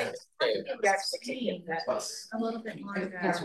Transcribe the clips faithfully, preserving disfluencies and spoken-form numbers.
little bit more.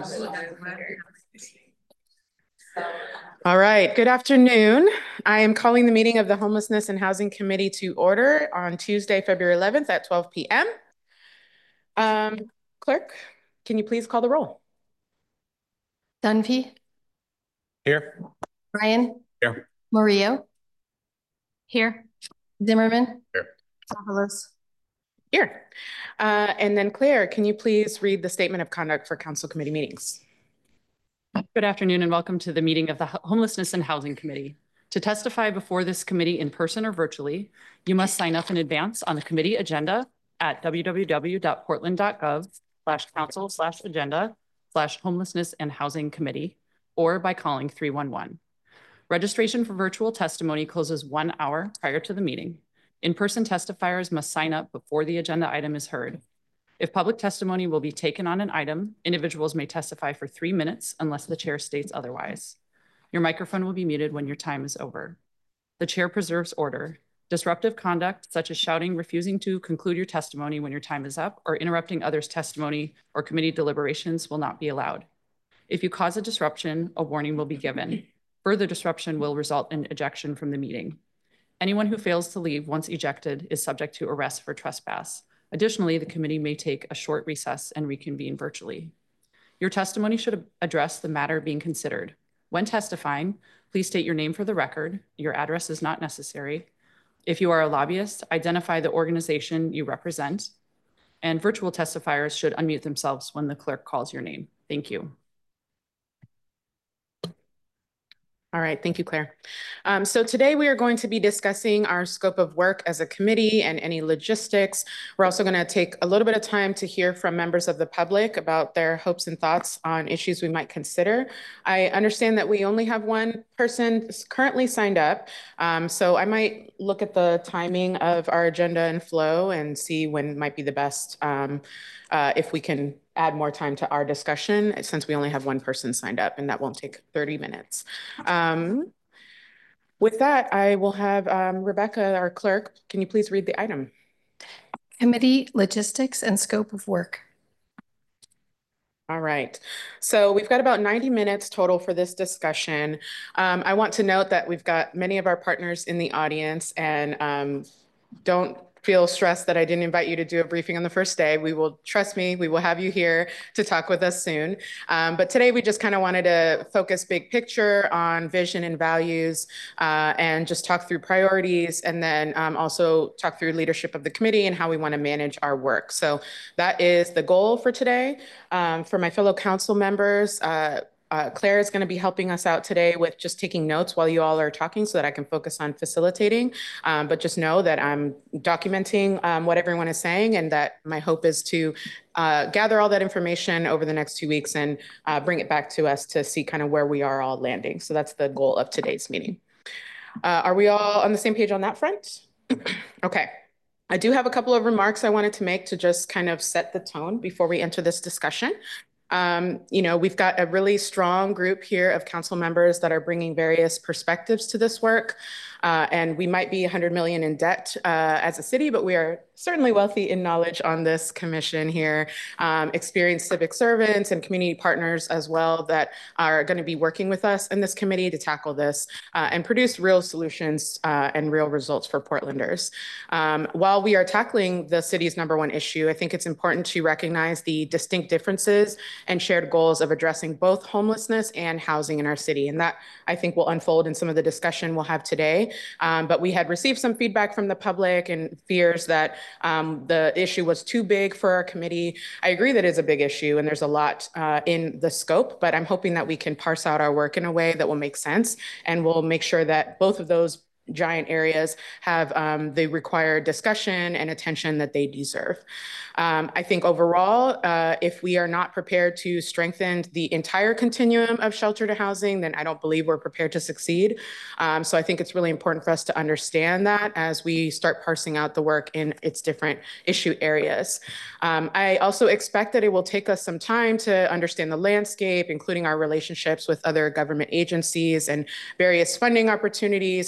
All right, good afternoon. I am calling the meeting of the Homelessness and Housing Committee to order on Tuesday, February eleventh at twelve p m Um, clerk, can you please call the roll? Dunphy. Here. Ryan. Here. Murillo. Here. Zimmerman. Here. Soholos. Here. Uh, and then Claire, can you please read the statement of conduct for council committee meetings? Good afternoon and welcome to the meeting of the Homelessness and Housing Committee. To testify before this committee in person or virtually, you must sign up in advance on the committee agenda at w w w dot portland dot gov slash council slash agenda slash homelessness and housing committee or by calling three one one. Registration for virtual testimony closes one hour prior to the meeting. In-person testifiers must sign up before the agenda item is heard. If public testimony will be taken on an item, individuals may testify for three minutes unless the chair states otherwise. Your microphone will be muted when your time is over. The chair preserves order. Disruptive conduct, such as shouting, refusing to conclude your testimony when your time is up, or interrupting others' testimony or committee deliberations will not be allowed. If you cause a disruption, a warning will be given. Further disruption will result in ejection from the meeting. Anyone who fails to leave once ejected is subject to arrest for trespass. Additionally, the committee may take a short recess and reconvene virtually. Your testimony should address the matter being considered. When testifying, please state your name for the record. Your address is not necessary. If you are a lobbyist, identify the organization you represent. And virtual testifiers should unmute themselves when the clerk calls your name. Thank you. All right, thank you, Claire. Um, so today we are going to be discussing our scope of work as a committee and any logistics. We're also going to take a little bit of time to hear from members of the public about their hopes and thoughts on issues we might consider. I understand that we only have one person currently signed up, um, so I might look at the timing of our agenda and flow and see when might be the best, um, uh, if we can add more time to our discussion since we only have one person signed up and that won't take thirty minutes. Um, with that, I will have um, Rebecca, our clerk, can you please read the item? Committee logistics and scope of work. All right, so we've got about ninety minutes total for this discussion. Um, I want to note that we've got many of our partners in the audience and um, don't feel stressed that I didn't invite you to do a briefing on the first day. We will, trust me, we will have you here to talk with us soon. Um, but today we just kind of wanted to focus big picture on vision and values uh, and just talk through priorities and then um, also talk through leadership of the committee and how we want to manage our work. So that is the goal for today. Um, for my fellow council members, uh, Uh, Claire is going to be helping us out today with just taking notes while you all are talking so that I can focus on facilitating. Um, but just know that I'm documenting um, what everyone is saying and that my hope is to uh, gather all that information over the next two weeks and uh, bring it back to us to see kind of where we are all landing. So that's the goal of today's meeting. Uh, are we all on the same page on that front? Okay. I do have a couple of remarks I wanted to make to just kind of set the tone before we enter this discussion. Um, you know, we've got a really strong group here of council members that are bringing various perspectives to this work. Uh, and we might be one hundred million in debt uh, as a city, but we are certainly wealthy in knowledge on this commission here. Um, experienced civic servants and community partners as well that are going to be working with us in this committee to tackle this uh, and produce real solutions uh, and real results for Portlanders. Um, while we are tackling the city's number one issue, I think it's important to recognize the distinct differences and shared goals of addressing both homelessness and housing in our city. And that, I think, will unfold in some of the discussion we'll have today. Um, but we had received some feedback from the public and fears that um, the issue was too big for our committee. I agree that it's a big issue and there's a lot uh, in the scope, but I'm hoping that we can parse out our work in a way that will make sense and we'll make sure that both of those giant areas have um, the required discussion and attention that they deserve. Um, I think overall, uh, if we are not prepared to strengthen the entire continuum of shelter to housing, then I don't believe we're prepared to succeed. Um, so I think it's really important for us to understand that as we start parsing out the work in its different issue areas. Um, I also expect that it will take us some time to understand the landscape, including our relationships with other government agencies and various funding opportunities to support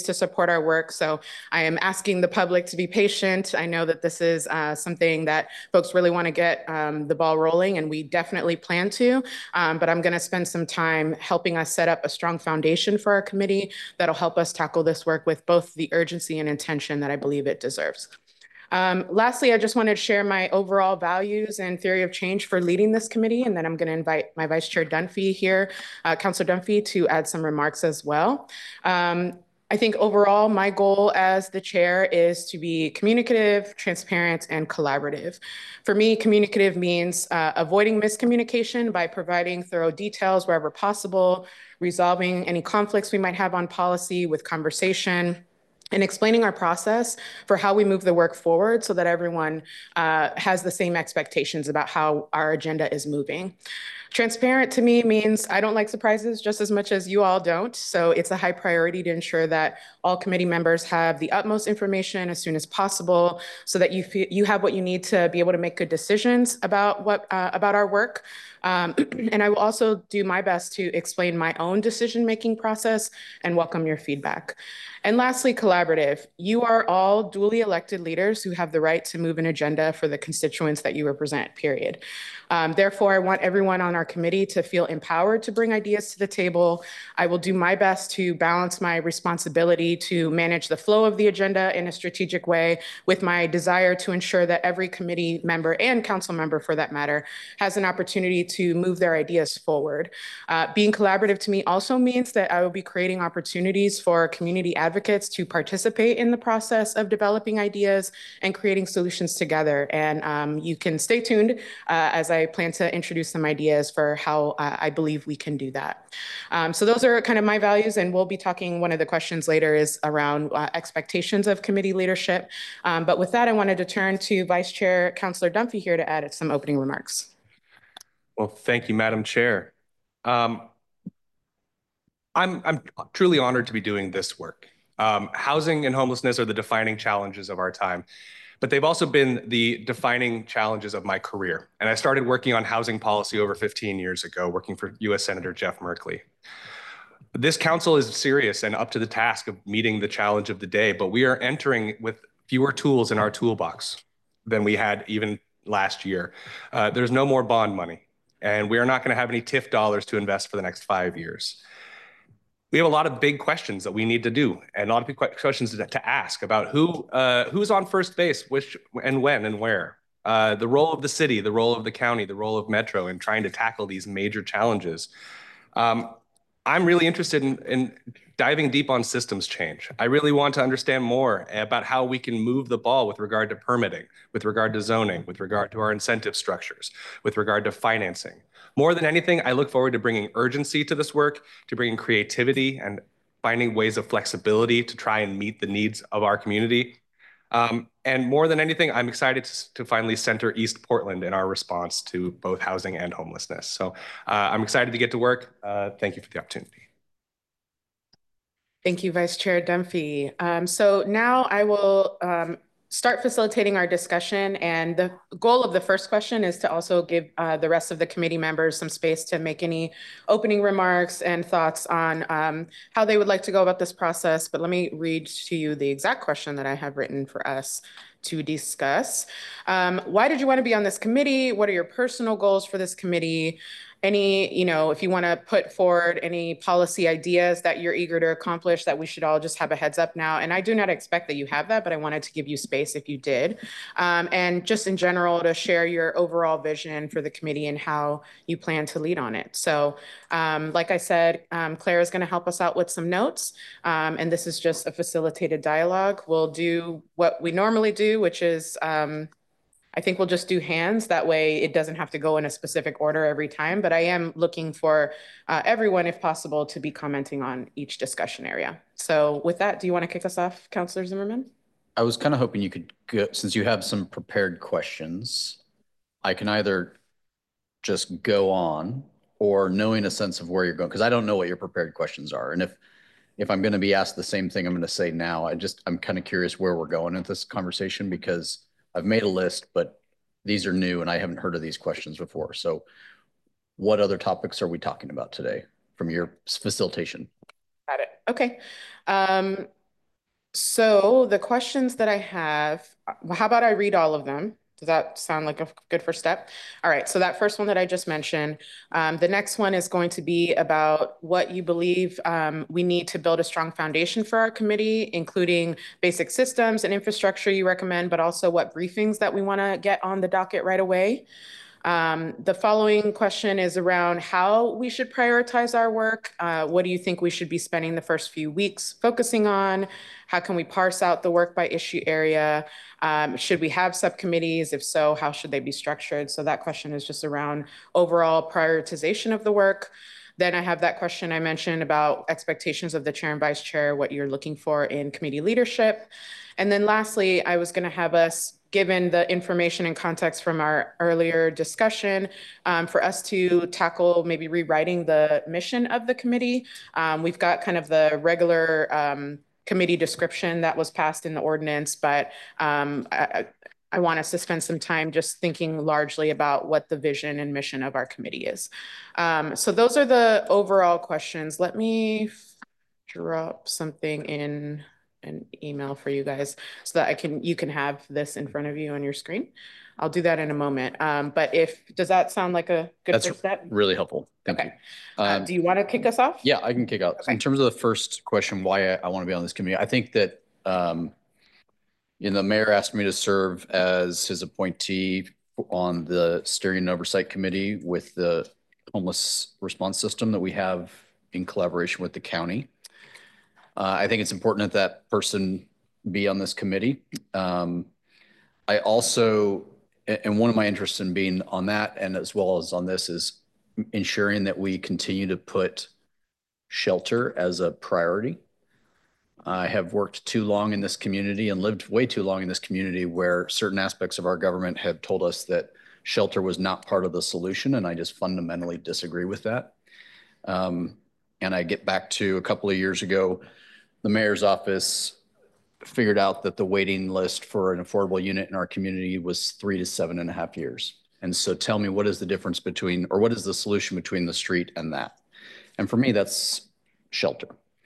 our work. So I am asking the public to be patient. I know that this is uh, something that folks really want to get um, the ball rolling, and we definitely plan to. Um, but I'm going to spend some time helping us set up a strong foundation for our committee that'll help us tackle this work with both the urgency and intention that I believe it deserves. Um, lastly, I just wanted to share my overall values and theory of change for leading this committee, and then I'm going to invite my Vice Chair Dunphy here, uh, Councilor Dunphy, to add some remarks as well. Um, I think overall, my goal as the chair is to be communicative, transparent, and collaborative. For me, communicative means uh, avoiding miscommunication by providing thorough details wherever possible, resolving any conflicts we might have on policy with conversation, and explaining our process for how we move the work forward so that everyone uh, has the same expectations about how our agenda is moving. Transparent to me means I don't like surprises just as much as you all don't. So it's a high priority to ensure that all committee members have the utmost information as soon as possible so that you feel you have what you need to be able to make good decisions about what uh, about our work. Um, and I will also do my best to explain my own decision-making process and welcome your feedback. And lastly, collaborative. You are all duly elected leaders who have the right to move an agenda for the constituents that you represent, period. Um, therefore, I want everyone on our committee to feel empowered to bring ideas to the table. I will do my best to balance my responsibility to manage the flow of the agenda in a strategic way with my desire to ensure that every committee member and council member, for that matter, has an opportunity to move their ideas forward. Uh, being collaborative to me also means that I will be creating opportunities for community advocates to participate in the process of developing ideas and creating solutions together. And um, you can stay tuned uh, as I plan to introduce some ideas for how uh, I believe we can do that. Um, so those are kind of my values, and we'll be talking, one of the questions later is around uh, expectations of committee leadership. Um, but with that, I wanted to turn to Vice Chair Councilor Dunphy here to add some opening remarks. Well, thank you, Madam Chair. Um, I'm, I'm truly honored to be doing this work. Um, housing and homelessness are the defining challenges of our time, but they've also been the defining challenges of my career. And I started working on housing policy over fifteen years ago, working for U S Senator Jeff Merkley. This council is serious and up to the task of meeting the challenge of the day, but we are entering with fewer tools in our toolbox than we had even last year. Uh, there's no more bond money, and we are not going to have any T I F dollars to invest for the next five years. We have a lot of big questions that we need to do, and a lot of big questions to, to ask about who uh, who's on first base, which and when and where. Uh, the role of the city, the role of the county, the role of Metro in trying to tackle these major challenges. Um, I'm really interested in, in diving deep on systems change. I really want to understand more about how we can move the ball with regard to permitting, with regard to zoning, with regard to our incentive structures, with regard to financing. More than anything, I look forward to bringing urgency to this work, to bringing creativity and finding ways of flexibility to try and meet the needs of our community. Um, and more than anything, I'm excited to, to finally center East Portland in our response to both housing and homelessness. So uh, I'm excited to get to work. Uh, thank you for the opportunity. Thank you, Vice Chair Dunphy. Um, so now I will um, start facilitating our discussion, and the goal of the first question is to also give uh, the rest of the committee members some space to make any opening remarks and thoughts on um, how they would like to go about this process. But let me read to you the exact question that I have written for us to discuss. Um, why did you want to be on this committee? What are your personal goals for this committee? Any, you know, if you want to put forward any policy ideas that you're eager to accomplish, that we should all just have a heads up now. And I do not expect that you have that, but I wanted to give you space if you did. Um, and just in general, to share your overall vision for the committee and how you plan to lead on it. So um, like I said, um, Claire is going to help us out with some notes. Um, and this is just a facilitated dialogue. We'll do what we normally do, which is um, I think we'll just do hands. That way it doesn't have to go in a specific order every time, but I am looking for uh, everyone, if possible, to be commenting on each discussion area. So with that, do you want to kick us off, Councilor Zimmerman? I was kind of hoping you could go, since you have some prepared questions, I can either just go on or knowing a sense of where you're going, because I don't know what your prepared questions are. And if if I'm going to be asked the same thing I'm going to say now, I just, I'm kind of curious where we're going in this conversation, because I've made a list, but these are new and I haven't heard of these questions before. So what other topics are we talking about today from your facilitation? Got it. Okay. Um, So the questions that I have, well, how about I read all of them? Does that sound like a good first step? All right, so that first one that I just mentioned, um, the next one is going to be about what you believe um, we need to build a strong foundation for our committee, including basic systems and infrastructure you recommend, but also what briefings that we want to get on the docket right away. Um, the following question is around how we should prioritize our work. Uh, what do you think we should be spending the first few weeks focusing on? How can we parse out the work by issue area? Um, should we have subcommittees? If so, how should they be structured? So that question is just around overall prioritization of the work. Then I have that question I mentioned about expectations of the chair and vice chair, what you're looking for in committee leadership. And then lastly, I was going to have us, given the information and context from our earlier discussion, um, for us to tackle maybe rewriting the mission of the committee. Um, we've got kind of the regular um, committee description that was passed in the ordinance, but um, I, I want us to spend some time just thinking largely about what the vision and mission of our committee is. Um, so those are the overall questions. Let me drop something in an email for you guys so that I can, you can have this in front of you on your screen. I'll do that in a moment. Um, but if, does that sound like a good That's first step? really helpful. Thank Okay. you. Uh, Um, do you want to kick us off? Yeah, I can kick out. Okay. In terms of the first question, why I, I want to be on this committee, I think that, um, you know, the mayor asked me to serve as his appointee on the steering and oversight committee with the homeless response system that we have in collaboration with the county. Uh, I think it's important that that person be on this committee. Um, I also, and one of my interests in being on that and as well as on this is ensuring that we continue to put shelter as a priority. I have worked too long in this community and lived way too long in this community where certain aspects of our government have told us that shelter was not part of the solution, and I just fundamentally disagree with that. Um, and I get back to a couple of years ago, the mayor's office figured out that the waiting list for an affordable unit in our community was three to seven and a half years. And so tell me, what is the difference between, or what is the solution between the street and that? And for me, that's shelter.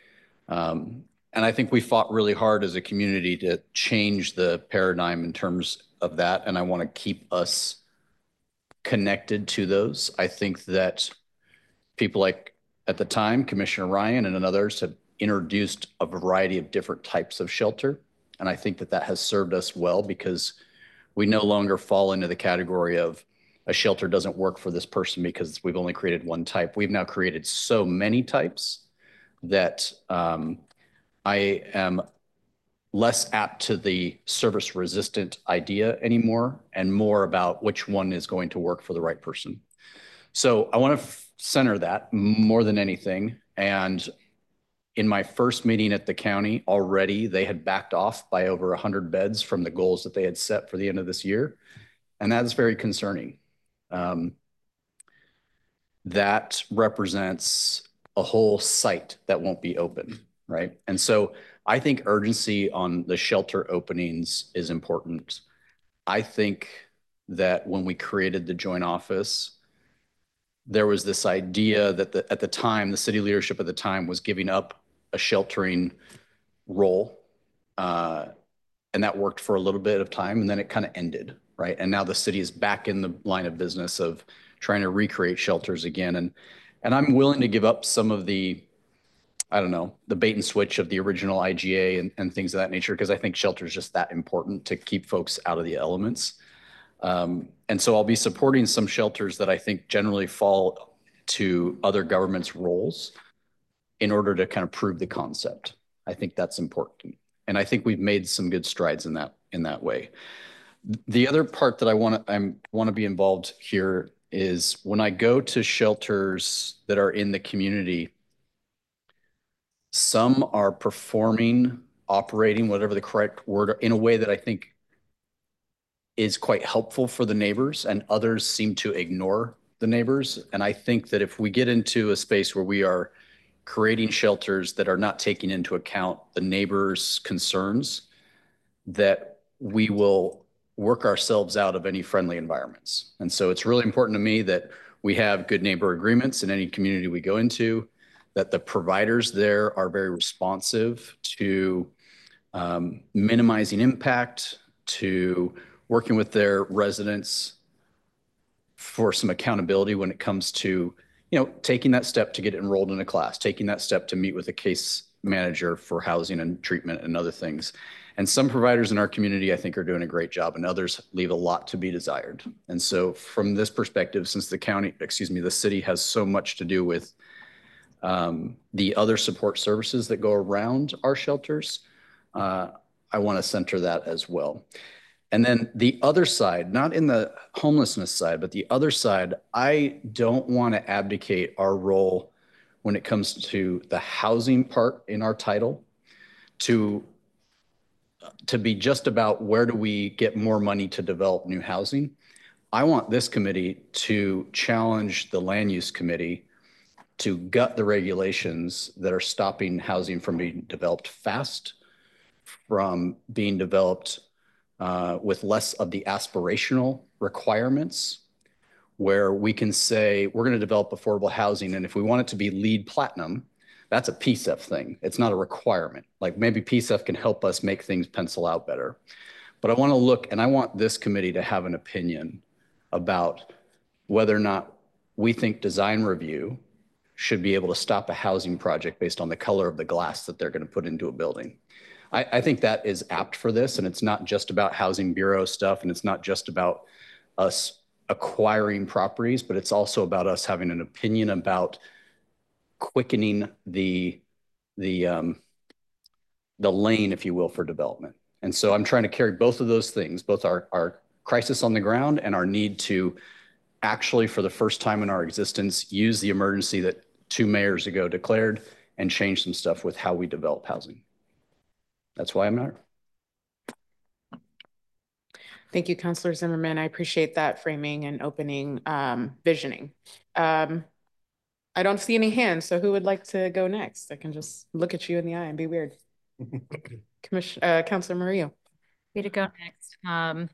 Um, and I think we fought really hard as a community to change the paradigm in terms of that. And I want to keep us connected to those. I think that people like at the time, Commissioner Ryan and others have introduced a variety of different types of shelter. And I think that that has served us well because we no longer fall into the category of a shelter doesn't work for this person because we've only created one type. We've now created so many types that um, I am less apt to the service resistant idea anymore and more about which one is going to work for the right person. So I want to center that more than anything. And in my first meeting at the county, already they had backed off by over one hundred beds from the goals that they had set for the end of this year. And that is very concerning. Um, that represents a whole site that won't be open, right? And so I think urgency on the shelter openings is important. I think that when we created the joint office, there was this idea that the, at the time, the city leadership at the time was giving up a sheltering role. Uh, and that worked for a little bit of time and then it kind of ended, right? And now the city is back in the line of business of trying to recreate shelters again. And, and I'm willing to give up some of the, I don't know, the bait and switch of the original I G A and, and things of that nature, because I think shelter is just that important to keep folks out of the elements. Um, and so I'll be supporting some shelters that I think generally fall to other governments' roles in order to kind of prove the concept. I think that's important. And I think we've made some good strides in that, in that way. The other part that I want to, I want to be involved here is when I go to shelters that are in the community, some are performing, operating, whatever the correct word, in a way that I think is quite helpful for the neighbors, and others seem to ignore the neighbors. And I think that if we get into a space where we are creating shelters that are not taking into account the neighbors' concerns, that we will work ourselves out of any friendly environments. And so it's really important to me that we have good neighbor agreements in any community we go into, that the providers there are very responsive to um, minimizing impact to working with their residents for some accountability when it comes to, you know, taking that step to get enrolled in a class, taking that step to meet with a case manager for housing and treatment and other things. And some providers in our community, I think, are doing a great job, and others leave a lot to be desired. And so from this perspective, since the county, excuse me, the city has so much to do with um, the other support services that go around our shelters, uh, I want to center that as well. And then the other side, not in the homelessness side, but the other side, I don't want to abdicate our role when it comes to the housing part in our title to, to be just about where do we get more money to develop new housing. I want this committee to challenge the land use committee to gut the regulations that are stopping housing from being developed fast, from being developed Uh, with less of the aspirational requirements, where we can say we're going to develop affordable housing, and if we want it to be LEED Platinum, that's a P S E F thing. It's not a requirement. Like maybe P S E F can help us make things pencil out better. But I want to look, and I want this committee to have an opinion about whether or not we think design review should be able to stop a housing project based on the color of the glass that they're going to put into a building. I, I think that is apt for this, and it's not just about Housing Bureau stuff, and it's not just about us acquiring properties, but it's also about us having an opinion about quickening the the um, the lane, if you will, for development. And so I'm trying to carry both of those things, both our, our crisis on the ground and our need to actually, for the first time in our existence, use the emergency that two mayors ago declared and change some stuff with how we develop housing. That's why I'm here. Thank you, Councilor Zimmerman. I appreciate that framing and opening um, visioning. Um, I don't see any hands, so who would like to go next? I can just look at you in the eye and be weird. Commission, uh, Councilor Murillo. Me to go next. Um,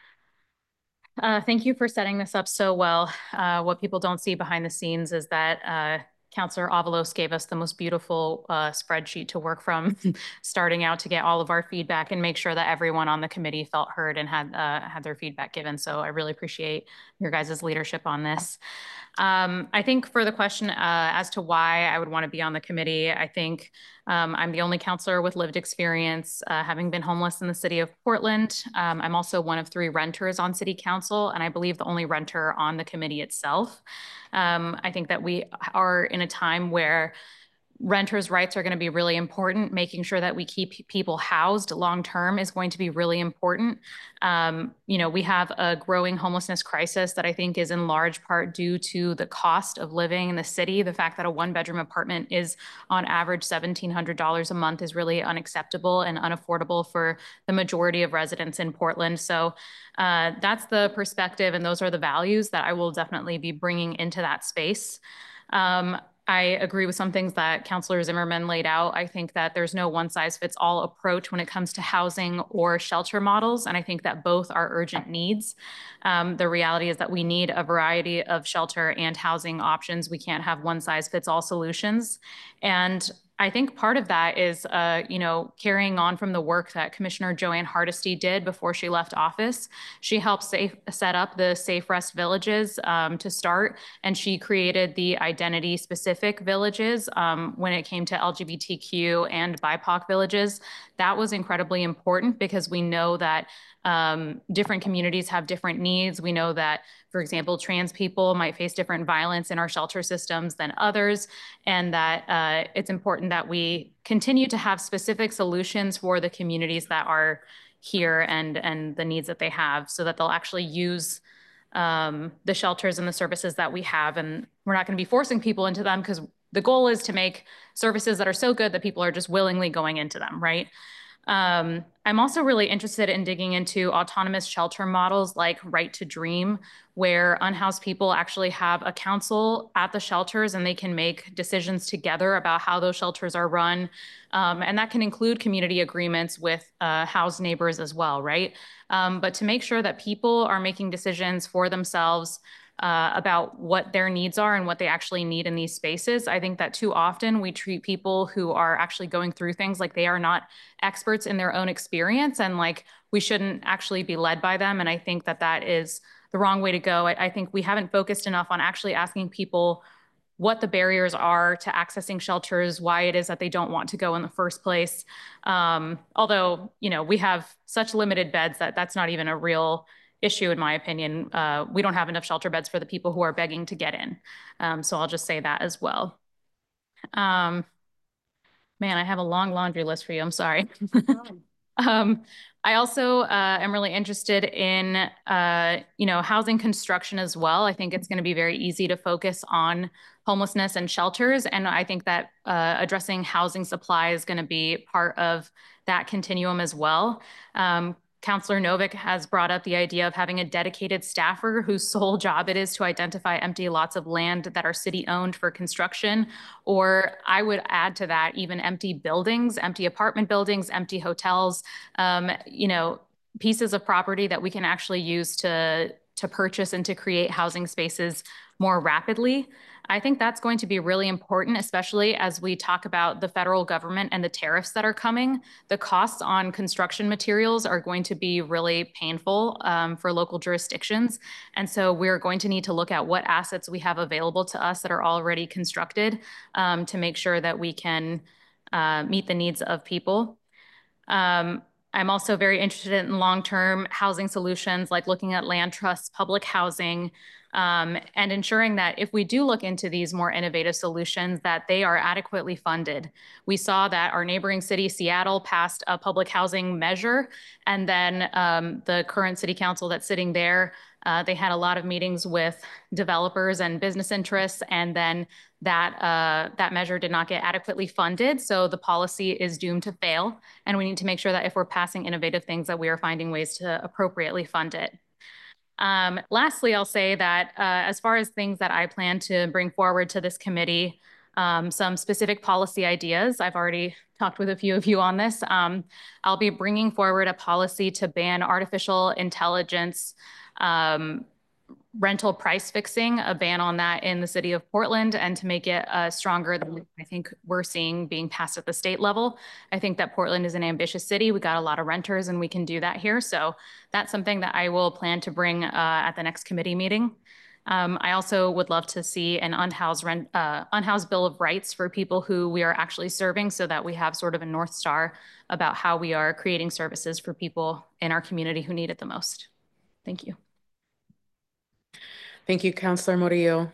uh, thank you for setting this up so well. Uh, what people don't see behind the scenes is that uh, Councilor Avalos gave us the most beautiful uh, spreadsheet to work from, starting out to get all of our feedback and make sure that everyone on the committee felt heard and had uh, had their feedback given. So I really appreciate your guys' leadership on this. Um, I think for the question uh, as to why I would want to be on the committee, I think um, I'm the only counselor with lived experience, uh, having been homeless in the city of Portland. Um, I'm also one of three renters on city council, and I believe the only renter on the committee itself. Um, I think that we are in a time where renters' rights are going to be really important. Making sure that we keep people housed long-term is going to be really important. Um, you know, we have a growing homelessness crisis that I think is in large part due to the cost of living in the city. The fact that a one-bedroom apartment is on average seventeen hundred dollars a month is really unacceptable and unaffordable for the majority of residents in Portland. So uh, that's the perspective, and those are the values that I will definitely be bringing into that space. Um, I agree with some things that Councilor Zimmerman laid out. I think that there's no one size fits all approach when it comes to housing or shelter models. And I think that both are urgent needs. Um, the reality is that we need a variety of shelter and housing options. We can't have one size fits all solutions. And I think part of that is, uh, you know, carrying on from the work that Commissioner Joanne Hardesty did before she left office. She helped safe, set up the Safe Rest Villages um, to start, and she created the identity-specific villages um, when it came to L G B T Q and B I P O C villages. That was incredibly important because we know that Um, different communities have different needs. We know that, for example, trans people might face different violence in our shelter systems than others, and that uh, it's important that we continue to have specific solutions for the communities that are here and, and the needs that they have, so that they'll actually use um, the shelters and the services that we have. And we're not going to be forcing people into them, because the goal is to make services that are so good that people are just willingly going into them, right? Um, I'm also really interested in digging into autonomous shelter models like Right to Dream, where unhoused people actually have a council at the shelters and they can make decisions together about how those shelters are run. Um, and that can include community agreements with uh, housed neighbors as well, right? Um, but to make sure that people are making decisions for themselves uh, about what their needs are and what they actually need in these spaces. I think that too often we treat people who are actually going through things like they are not experts in their own experience, and like we shouldn't actually be led by them. And I think that that is the wrong way to go. I, I think we haven't focused enough on actually asking people what the barriers are to accessing shelters, why it is that they don't want to go in the first place. Um, although, you know, we have such limited beds that that's not even a real issue, in my opinion. Uh, we don't have enough shelter beds for the people who are begging to get in. Um, so I'll just say that as well. Um, man, I have a long laundry list for you. I'm sorry. Um, I also uh, am really interested in, uh, you know, housing construction as well. I think it's going to be very easy to focus on homelessness and shelters. And I think that uh, addressing housing supply is going to be part of that continuum as well. Um, Councilor Novick has brought up the idea of having a dedicated staffer whose sole job it is to identify empty lots of land that are city owned for construction. Or I would add to that even empty buildings, empty apartment buildings, empty hotels, um, you know, pieces of property that we can actually use to, to purchase and to create housing spaces more rapidly. I think that's going to be really important, especially as we talk about the federal government and the tariffs that are coming. The costs on construction materials are going to be really painful um, for local jurisdictions. And so we're going to need to look at what assets we have available to us that are already constructed um, to make sure that we can uh, meet the needs of people. Um, I'm also very interested in long-term housing solutions, like looking at land trusts, public housing, um, and ensuring that if we do look into these more innovative solutions, that they are adequately funded. We saw that our neighboring city, Seattle, passed a public housing measure, and then um, the current city council that's sitting there, uh, they had a lot of meetings with developers and business interests, and then that uh, that measure did not get adequately funded. So the policy is doomed to fail. And we need to make sure that if we're passing innovative things, that we are finding ways to appropriately fund it. Um, lastly, I'll say that uh, as far as things that I plan to bring forward to this committee, um, some specific policy ideas. I've already talked with a few of you on this. Um, I'll be bringing forward a policy to ban artificial intelligence um, rental price fixing, a ban on that in the city of Portland, and to make it uh, stronger than I think we're seeing being passed at the state level. I think that Portland is an ambitious city. We got a lot of renters and we can do that here. So that's something that I will plan to bring uh, at the next committee meeting. Um, I also would love to see an unhoused rent, uh, unhoused bill of rights for people who we are actually serving, so that we have sort of a North Star about how we are creating services for people in our community who need it the most. Thank you. Thank you, Councilor Murillo.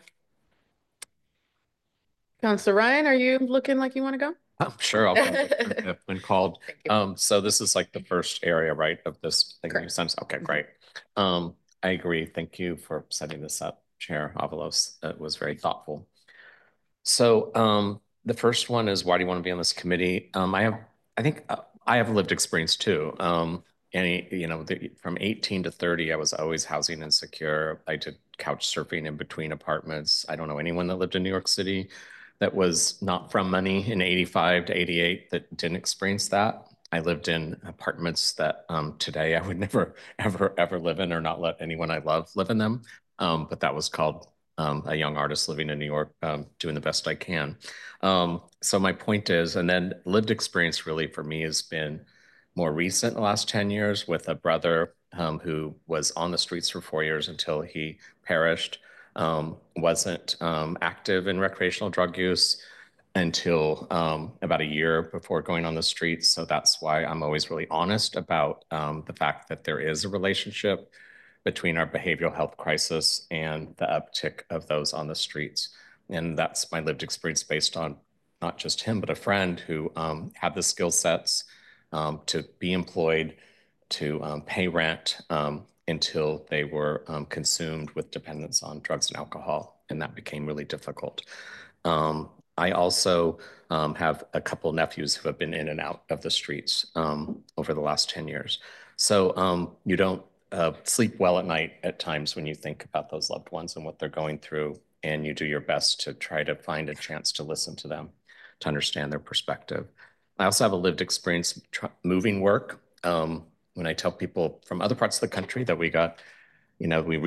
Councilor Ryan, are you looking like you want to go? I'm sure I'll go when called. Thank you. Um, so this is like the first area, right, of this thing you sent. Okay, great. Um, I agree. Thank you for setting this up, Chair Avalos. It was very thoughtful. So um, the first one is, why do you want to be on this committee? Um, I have, I think uh, I have lived experience too. Um, and you know, the, from eighteen to thirty, I was always housing insecure. I did couch surfing in between apartments. I don't know anyone that lived in New York City that was not from money in eighty-five to eighty-eight that didn't experience that. I lived in apartments that um, today I would never, ever, ever live in, or not let anyone I love live in them. Um, but that was called um, a young artist living in New York, um, doing the best I can. Um, so my point is, and then lived experience really for me has been more recent, the last ten years, with a brother um, who was on the streets for four years until he perished. Um, wasn't um, active in recreational drug use until um, about a year before going on the streets. So that's why I'm always really honest about um, the fact that there is a relationship between our behavioral health crisis and the uptick of those on the streets. And that's my lived experience based on not just him, but a friend who um, had the skill sets um, to be employed, to um, pay rent, um, until they were um, consumed with dependence on drugs and alcohol, and that became really difficult. Um, I also um, have a couple nephews who have been in and out of the streets um, over the last ten years. So um, you don't uh, sleep well at night at times when you think about those loved ones and what they're going through, and you do your best to try to find a chance to listen to them, to understand their perspective. I also have a lived experience moving work. Um, When I tell people from other parts of the country that we got, you know, we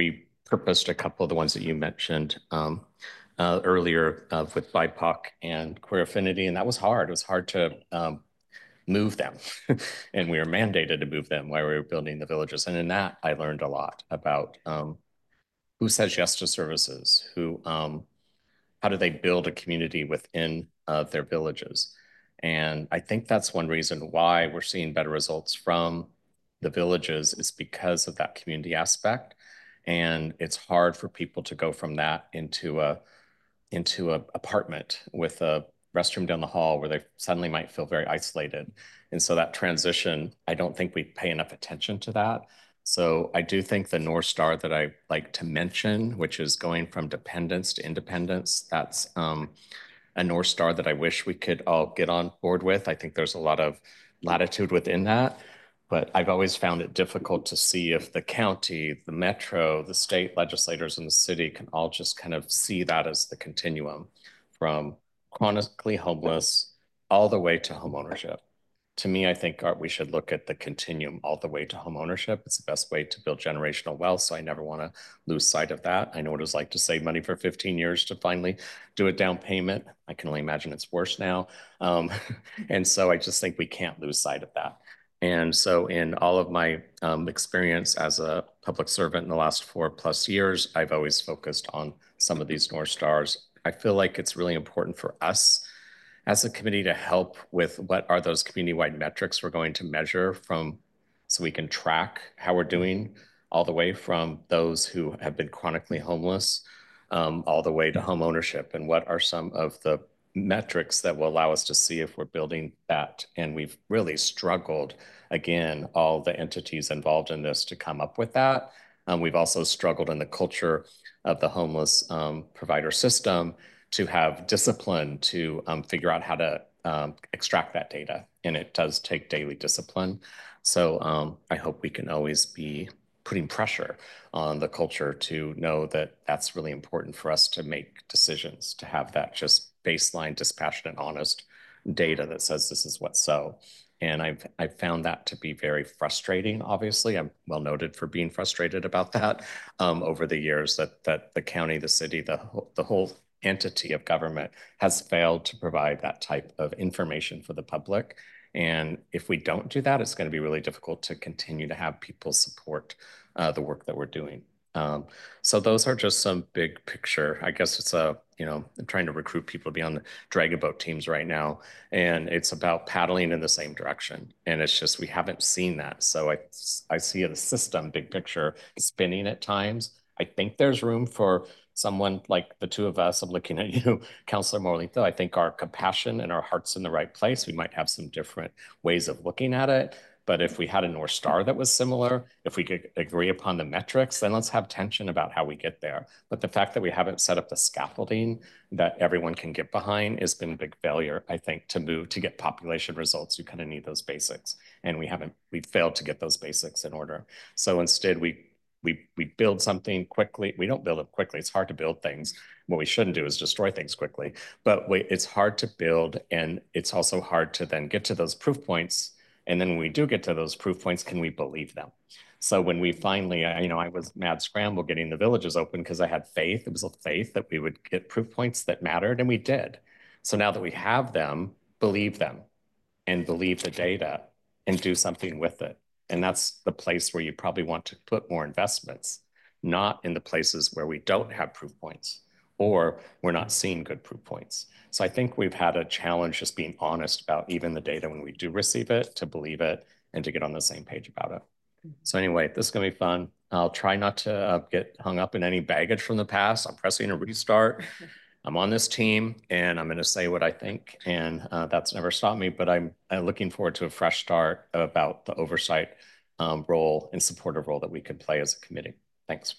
purposed a couple of the ones that you mentioned um, uh, earlier uh, with B I P O C and Queer Affinity, and that was hard. It was hard to um, move them, and we were mandated to move them while we were building the villages. And in that, I learned a lot about um, who says yes to services, who, um, how do they build a community within uh, their villages. And I think that's one reason why we're seeing better results from the villages is because of that community aspect. And it's hard for people to go from that into a into a apartment with a restroom down the hall where they suddenly might feel very isolated. And so that transition, I don't think we pay enough attention to that. So I do think the North Star that I like to mention, which is going from dependence to independence, that's um, a North Star that I wish we could all get on board with. I think there's a lot of latitude within that, but I've always found it difficult to see if the county, the metro, the state legislators in the city can all just kind of see that as the continuum from chronically homeless all the way to homeownership. To me, I think our, we should look at the continuum all the way to homeownership. It's the best way to build generational wealth. So I never want to lose sight of that. I know what it's like to save money for fifteen years to finally do a down payment. I can only imagine it's worse now. Um, and so I just think we can't lose sight of that. And so in all of my um, experience as a public servant in the last four plus years, I've always focused on some of these North Stars. I feel like it's really important for us as a committee to help with what are those community-wide metrics we're going to measure from, so we can track how we're doing all the way from those who have been chronically homeless um, all the way to home ownership, and what are some of the metrics that will allow us to see if we're building that. And we've really struggled, again, all the entities involved in this to come up with that. Um, we've also struggled in the culture of the homeless um, provider system to have discipline to um, figure out how to um, extract that data. And it does take daily discipline. So um, I hope we can always be putting pressure on the culture to know that that's really important for us to make decisions, to have that just baseline, dispassionate, honest data that says this is what's so. And I've, I've found that to be very frustrating, obviously. I'm well noted for being frustrated about that um, over the years, that, that the county, the city, the, the whole entity of government has failed to provide that type of information for the public. And if we don't do that, it's going to be really difficult to continue to have people support uh, the work that we're doing. Um, so those are just some big picture. I guess it's a, you know, I'm trying to recruit people to be on the Dragon Boat teams right now. And it's about paddling in the same direction. And it's just, we haven't seen that. So I, I see the system, big picture, spinning at times. I think there's room for someone like the two of us. I'm looking at you, Councilor Morlito. I think our compassion and our heart's in the right place. We might have some different ways of looking at it. But if we had a North Star that was similar, if we could agree upon the metrics, then let's have tension about how we get there. But the fact that we haven't set up the scaffolding that everyone can get behind has been a big failure, I think, to move, to get population results. You kind of need those basics. And we haven't, we've failed to get those basics in order. So instead, we We, we build something quickly. We don't build it quickly. It's hard to build things. What we shouldn't do is destroy things quickly. But we, it's hard to build, and it's also hard to then get to those proof points. And then when we do get to those proof points, can we believe them? So when we finally, you know, I was mad scramble getting the villages open because I had faith. It was a faith that we would get proof points that mattered, and we did. So now that we have them, believe them and believe the data and do something with it. And that's the place where you probably want to put more investments, not in the places where we don't have proof points or we're not seeing good proof points. So I think we've had a challenge just being honest about even the data when we do receive it, to believe it and to get on the same page about it. So anyway, this is going to be fun. I'll try not to uh, get hung up in any baggage from the past. I'm pressing a restart. I'm on this team and I'm going to say what I think, and uh, that's never stopped me, but I'm, I'm looking forward to a fresh start about the oversight um, role and supportive role that we could play as a committee. Thanks.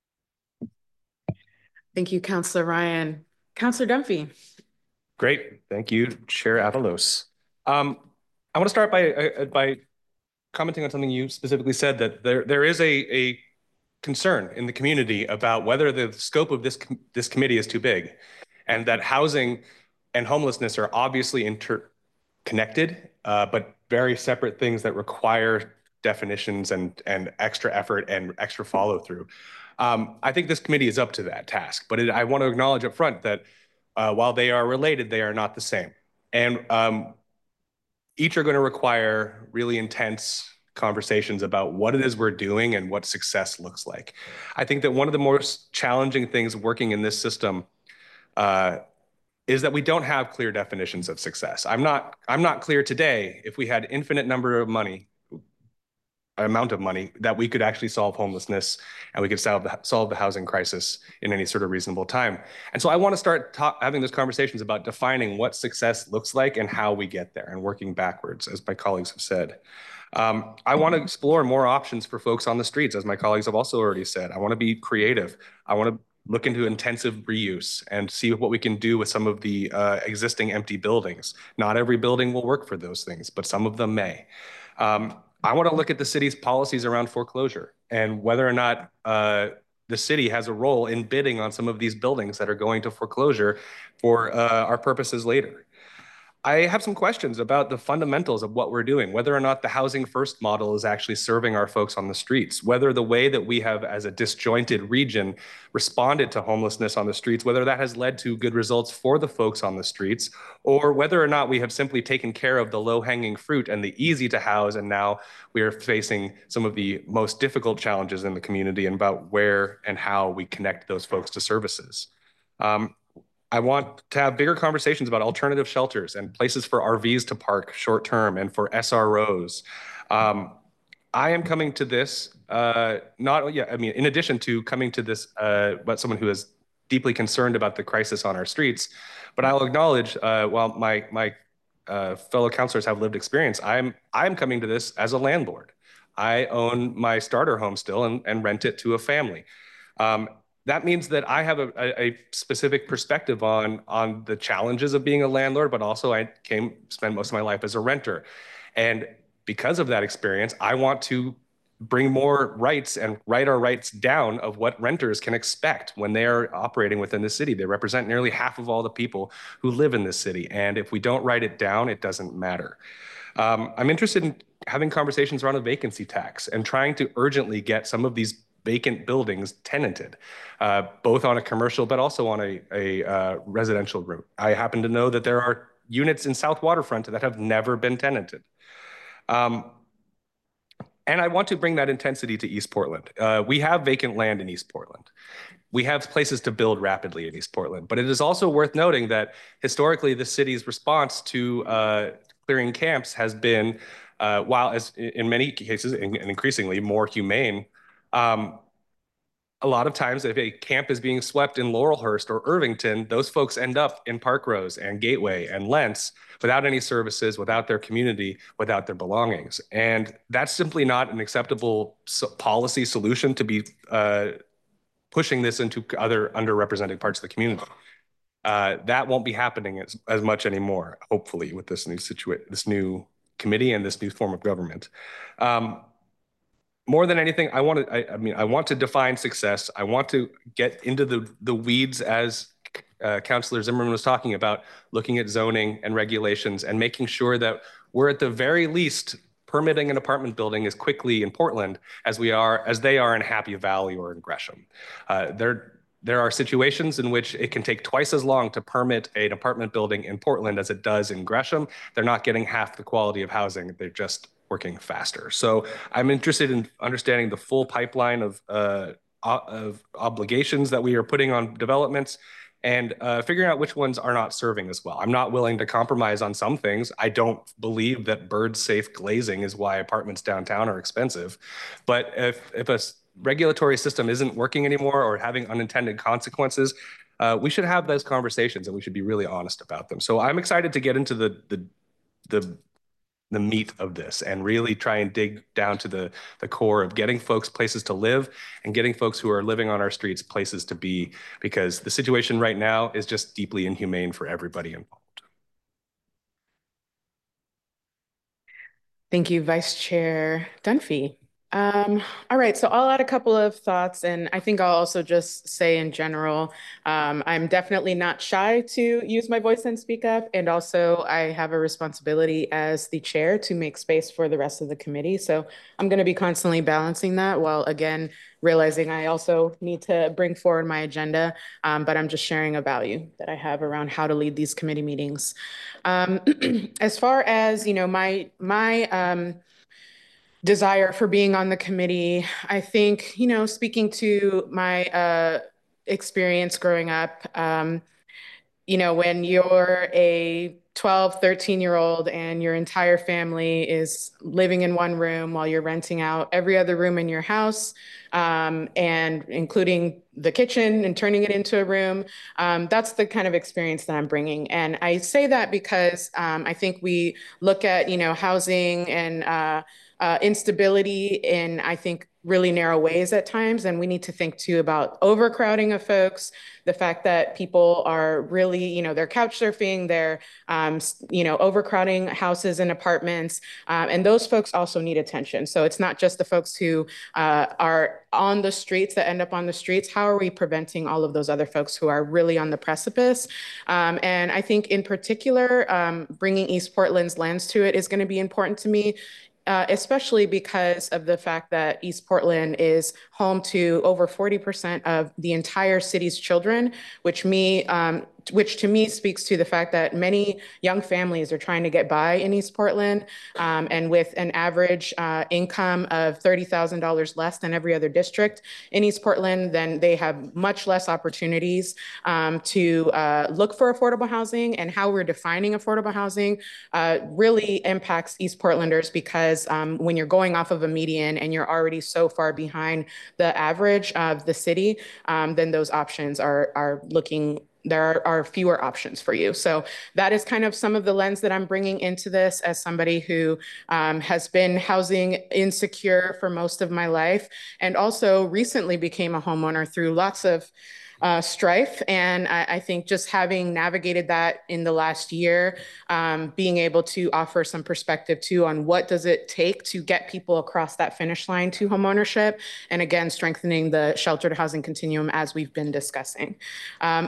Thank you, Councilor Ryan. Councilor Dunphy. Great. Thank you, Chair Avalos. Um, I want to start by, uh, by commenting on something you specifically said, that there, there is a, a concern in the community about whether the scope of this, com this committee is too big, and that housing and homelessness are obviously interconnected, uh, but very separate things that require definitions and, and extra effort and extra follow through. Um, I think this committee is up to that task, but it, I want to acknowledge up front that uh, while they are related, they are not the same. And um, each are going to require really intense conversations about what it is we're doing and what success looks like. I think that one of the most challenging things working in this system uh, is that we don't have clear definitions of success. I'm not, I'm not clear today if we had infinite number of money, amount of money, that we could actually solve homelessness and we could solve the, solve the housing crisis in any sort of reasonable time. And so I want to start talk, having those conversations about defining what success looks like and how we get there and working backwards, as my colleagues have said. Um, I want to explore more options for folks on the streets, as my colleagues have also already said. I want to be creative. I want to look into intensive reuse and see what we can do with some of the uh, existing empty buildings. Not every building will work for those things, but some of them may. Um, I want to look at the city's policies around foreclosure and whether or not uh, the city has a role in bidding on some of these buildings that are going to foreclosure for uh, our purposes later. I have some questions about the fundamentals of what we're doing, whether or not the housing first model is actually serving our folks on the streets, whether the way that we have as a disjointed region responded to homelessness on the streets, whether that has led to good results for the folks on the streets, or whether or not we have simply taken care of the low hanging fruit and the easy to house, and now we are facing some of the most difficult challenges in the community and about where and how we connect those folks to services. Um, I want to have bigger conversations about alternative shelters and places for R Vs to park short term and for S R Os. Um, I am coming to this, uh, not, yeah, I mean, in addition to coming to this, uh, but someone who is deeply concerned about the crisis on our streets, but I'll acknowledge, uh, while my, my uh, fellow counselors have lived experience, I'm, I'm coming to this as a landlord. I own my starter home still and, and rent it to a family. Um, That means that I have a, a, specific perspective on, on the challenges of being a landlord, but also I came spend most of my life as a renter. And because of that experience, I want to bring more rights and write our rights down of what renters can expect when they are operating within the city. They represent nearly half of all the people who live in this city. And if we don't write it down, it doesn't matter. Um, I'm interested in having conversations around a vacancy tax and trying to urgently get some of these vacant buildings tenanted, uh, both on a commercial but also on a, a uh, residential route. I happen to know that there are units in South Waterfront that have never been tenanted. Um, and I want to bring that intensity to East Portland. Uh, we have vacant land in East Portland. We have places to build rapidly in East Portland, but it is also worth noting that historically the city's response to uh, clearing camps has been, uh, while as in many cases and increasingly more humane, Um, a lot of times if a camp is being swept in Laurelhurst or Irvington, those folks end up in Parkrose and Gateway and Lentz without any services, without their community, without their belongings. And that's simply not an acceptable so policy solution to be uh, pushing this into other underrepresented parts of the community. Uh, that won't be happening as, as much anymore, hopefully, with this new situation, this new committee and this new form of government. Um, More than anything, I want to, I, I mean, I want to define success. I want to get into the, the weeds, as uh, Councilor Zimmerman was talking about, looking at zoning and regulations and making sure that we're at the very least permitting an apartment building as quickly in Portland as we are, as they are in Happy Valley or in Gresham. Uh, there, there are situations in which it can take twice as long to permit an apartment building in Portland as it does in Gresham. They're not getting half the quality of housing. They're just working faster. So I'm interested in understanding the full pipeline of, uh, of obligations that we are putting on developments and uh, figuring out which ones are not serving as well. I'm not willing to compromise on some things. I don't believe that bird-safe glazing is why apartments downtown are expensive. But if, if a regulatory system isn't working anymore or having unintended consequences, uh, we should have those conversations and we should be really honest about them. So I'm excited to get into the, the, the the meat of this and really try and dig down to the, the core of getting folks places to live and getting folks who are living on our streets places to be, because the situation right now is just deeply inhumane for everybody involved. Thank you, Vice Chair Dunphy. Um, all right, so I'll add a couple of thoughts, and I think I'll also just say in general, um, I'm definitely not shy to use my voice and speak up, and also I have a responsibility as the chair to make space for the rest of the committee. So I'm going to be constantly balancing that while again realizing I also need to bring forward my agenda, um, but I'm just sharing a value that I have around how to lead these committee meetings. Um, as far as you know, my my um, desire for being on the committee. I think, you know, speaking to my uh, experience growing up, um, you know, when you're a twelve, thirteen year old and your entire family is living in one room while you're renting out every other room in your house, um, and including the kitchen and turning it into a room, um, that's the kind of experience that I'm bringing. And I say that because um, I think we look at, you know, housing and uh, uh, instability in, I think, really narrow ways at times. And we need to think too about overcrowding of folks, the fact that people are really, you know, they're couch surfing, they're, um, you know, overcrowding houses and apartments. Um, and those folks also need attention. So it's not just the folks who uh, are on the streets that end up on the streets. How are we preventing all of those other folks who are really on the precipice? Um, and I think in particular, um, bringing East Portland's lens to it is going to be important to me. Uh, especially because of the fact that East Portland is home to over forty percent of the entire city's children, which me, um, which to me speaks to the fact that many young families are trying to get by in East Portland, um, and with an average uh, income of thirty thousand dollars less than every other district in East Portland, then they have much less opportunities um, to uh, look for affordable housing. And how we're defining affordable housing uh, really impacts East Portlanders because um, when you're going off of a median and you're already so far behind the average of the city, um, then those options are, are looking there are, are fewer options for you. So that is kind of some of the lens that I'm bringing into this as somebody who um, has been housing insecure for most of my life and also recently became a homeowner through lots of uh, strife. And I, I think just having navigated that in the last year, um, being able to offer some perspective too on what does it take to get people across that finish line to homeownership, and again, strengthening the sheltered housing continuum as we've been discussing. Um,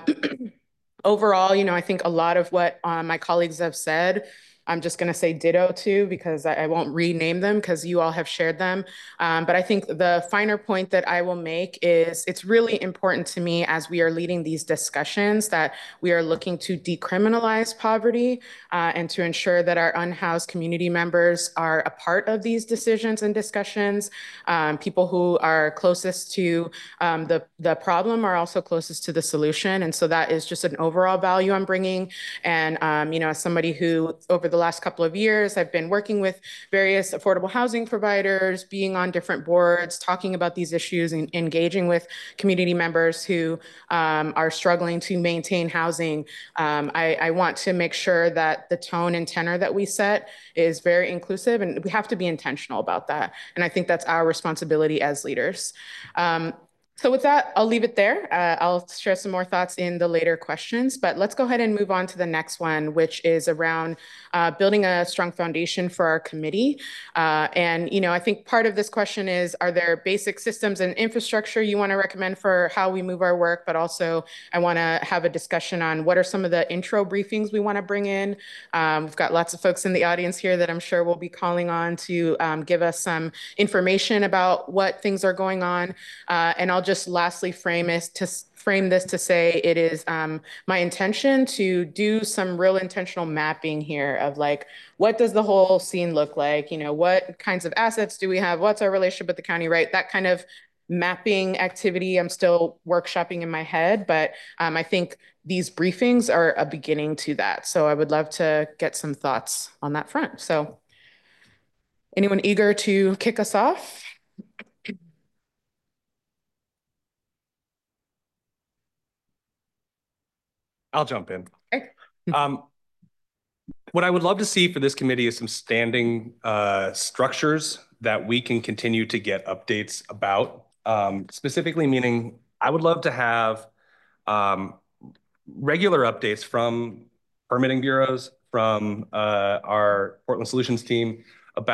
overall, you know, I think a lot of what uh, my colleagues have said, I'm just going to say ditto to because I, I won't rename them because you all have shared them. Um, but I think the finer point that I will make is it's really important to me as we are leading these discussions that we are looking to decriminalize poverty uh, and to ensure that our unhoused community members are a part of these decisions and discussions. Um, people who are closest to um, the, the problem are also closest to the solution. And so that is just an overall value I'm bringing. And, um, you know, as somebody who over the last couple of years, I've been working with various affordable housing providers, being on different boards, talking about these issues and engaging with community members who um, are struggling to maintain housing. Um, I, I want to make sure that the tone and tenor that we set is very inclusive, and we have to be intentional about that. And I think that's our responsibility as leaders. Um, So with that, I'll leave it there. Uh, I'll share some more thoughts in the later questions, but let's go ahead and move on to the next one, which is around uh, building a strong foundation for our committee. Uh, and, you know, I think part of this question is, are there basic systems and infrastructure you want to recommend for how we move our work? But also I want to have a discussion on what are some of the intro briefings we want to bring in. Um, we've got lots of folks in the audience here that I'm sure will be calling on to um, give us some information about what things are going on. Uh, and I'll just just lastly frame is to frame this to say it is um, my intention to do some real intentional mapping here of like, what does the whole scene look like? You know, what kinds of assets do we have? What's our relationship with the county, right? That kind of mapping activity I'm still workshopping in my head, but um, I think these briefings are a beginning to that. So I would love to get some thoughts on that front. So anyone eager to kick us off? I'll jump in. Okay. Um, what I would love to see for this committee is some standing uh, structures that we can continue to get updates about. Um, specifically meaning I would love to have um, regular updates from permitting bureaus, from uh, our Portland Solutions team about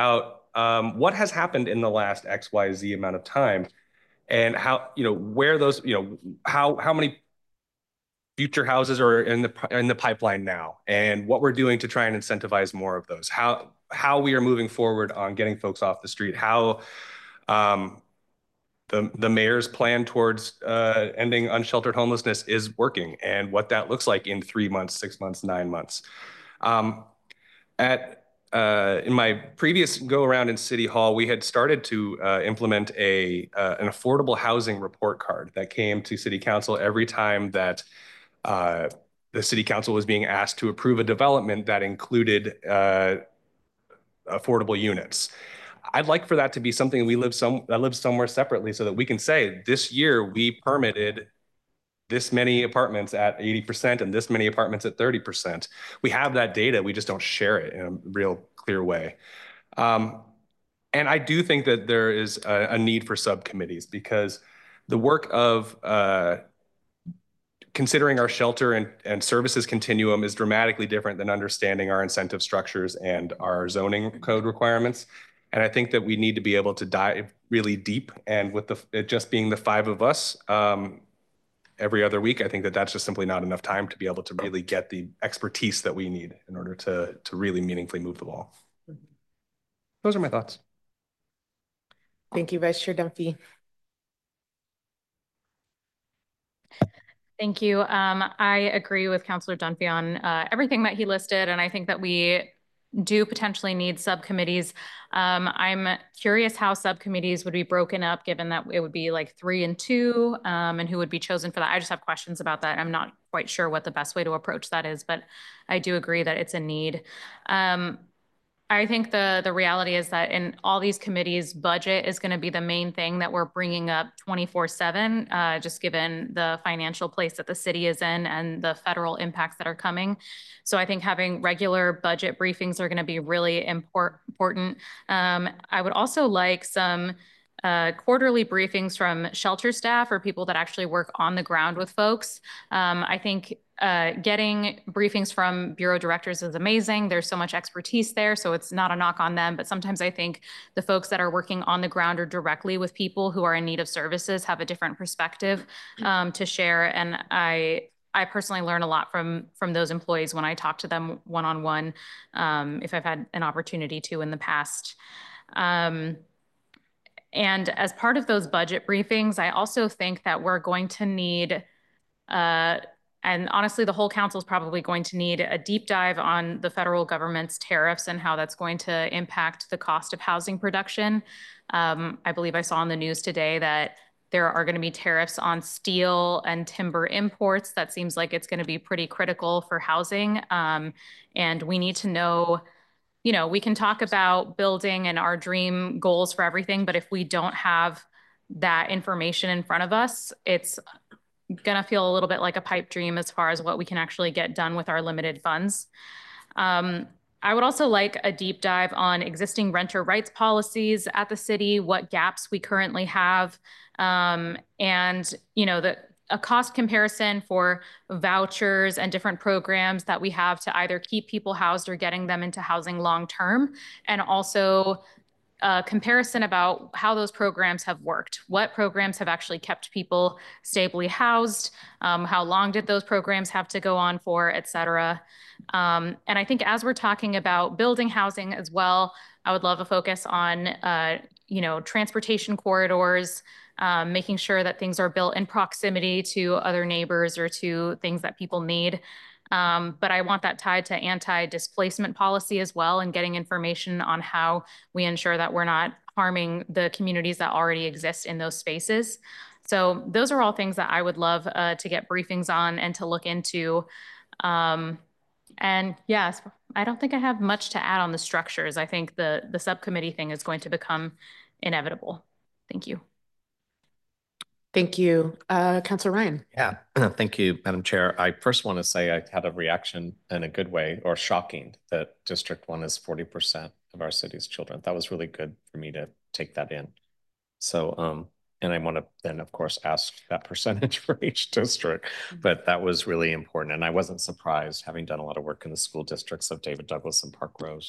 um, what has happened in the last X, Y, Z amount of time, and how, you know, where those, you know, how how many future houses are in the in the pipeline now, and what we're doing to try and incentivize more of those. How how we are moving forward on getting folks off the street. How um, the the mayor's plan towards uh, ending unsheltered homelessness is working, and what that looks like in three months, six months, nine months. Um, at uh, in my previous go around in City Hall, we had started to uh, implement a uh, an affordable housing report card that came to City Council every time that uh, the City Council was being asked to approve a development that included uh, affordable units. I'd like for that to be something we live some that lives somewhere separately, so that we can say this year we permitted this many apartments at eighty percent and this many apartments at thirty percent. We have that data, we just don't share it in a real clear way. Um, and I do think that there is a, a need for subcommittees, because the work of uh, considering our shelter and, and services continuum is dramatically different than understanding our incentive structures and our zoning code requirements. And I think that we need to be able to dive really deep. And with the it just being the five of us um, every other week, I think that that's just simply not enough time to be able to really get the expertise that we need in order to, to really meaningfully move the ball. Those are my thoughts. Thank you, Vice Chair Dunphy. Thank you. Um, I agree with Councilor Dunphy on uh, everything that he listed, and I think that we do potentially need subcommittees. Um, I'm curious how subcommittees would be broken up, given that it would be like three and two, um, and who would be chosen for that. I just have questions about that. I'm not quite sure what the best way to approach that is, but I do agree that it's a need. Um, I think the the reality is that in all these committees, budget is going to be the main thing that we're bringing up twenty-four seven, uh, just given the financial place that the city is in and the federal impacts that are coming. So I think having regular budget briefings are going to be really import, important. Um, I would also like some uh, quarterly briefings from shelter staff or people that actually work on the ground with folks. Um, I think uh, getting briefings from bureau directors is amazing. There's so much expertise there, so it's not a knock on them. But sometimes I think the folks that are working on the ground or directly with people who are in need of services have a different perspective um, to share. And I I personally learn a lot from from those employees when I talk to them one-on-one, um, if I've had an opportunity to in the past. Um, and as part of those budget briefings, I also think that we're going to need, uh, and honestly, the whole council is probably going to need a deep dive on the federal government's tariffs and how that's going to impact the cost of housing production. Um, I believe I saw on the news today that there are going to be tariffs on steel and timber imports. That seems like it's going to be pretty critical for housing. Um, and we need to know, you know, we can talk about building and our dream goals for everything, but if we don't have that information in front of us, it's gonna feel a little bit like a pipe dream as far as what we can actually get done with our limited funds. Um, I would also like a deep dive on existing renter rights policies at the city, what gaps we currently have, um, and, you know, the a cost comparison for vouchers and different programs that we have to either keep people housed or getting them into housing long-term, and also a comparison about how those programs have worked. What programs have actually kept people stably housed? Um, how long did those programs have to go on for, et cetera? Um, and I think as we're talking about building housing as well, I would love a focus on, uh, you know, transportation corridors, um, making sure that things are built in proximity to other neighbors or to things that people need. Um, but I want that tied to anti-displacement policy as well, and getting information on how we ensure that we're not harming the communities that already exist in those spaces. So those are all things that I would love uh, to get briefings on and to look into. Um, and yes, I don't think I have much to add on the structures. I think the, the subcommittee thing is going to become inevitable. Thank you. Thank you. Uh, Councilor Ryan. Yeah, thank you, Madam Chair. I first want to say I had a reaction in a good way, or shocking, that District One is forty percent of our city's children. That was really good for me to take that in. So, um, and I want to then, of course, ask that percentage for each district, but that was really important. And I wasn't surprised, having done a lot of work in the school districts of David Douglas and Park Rose.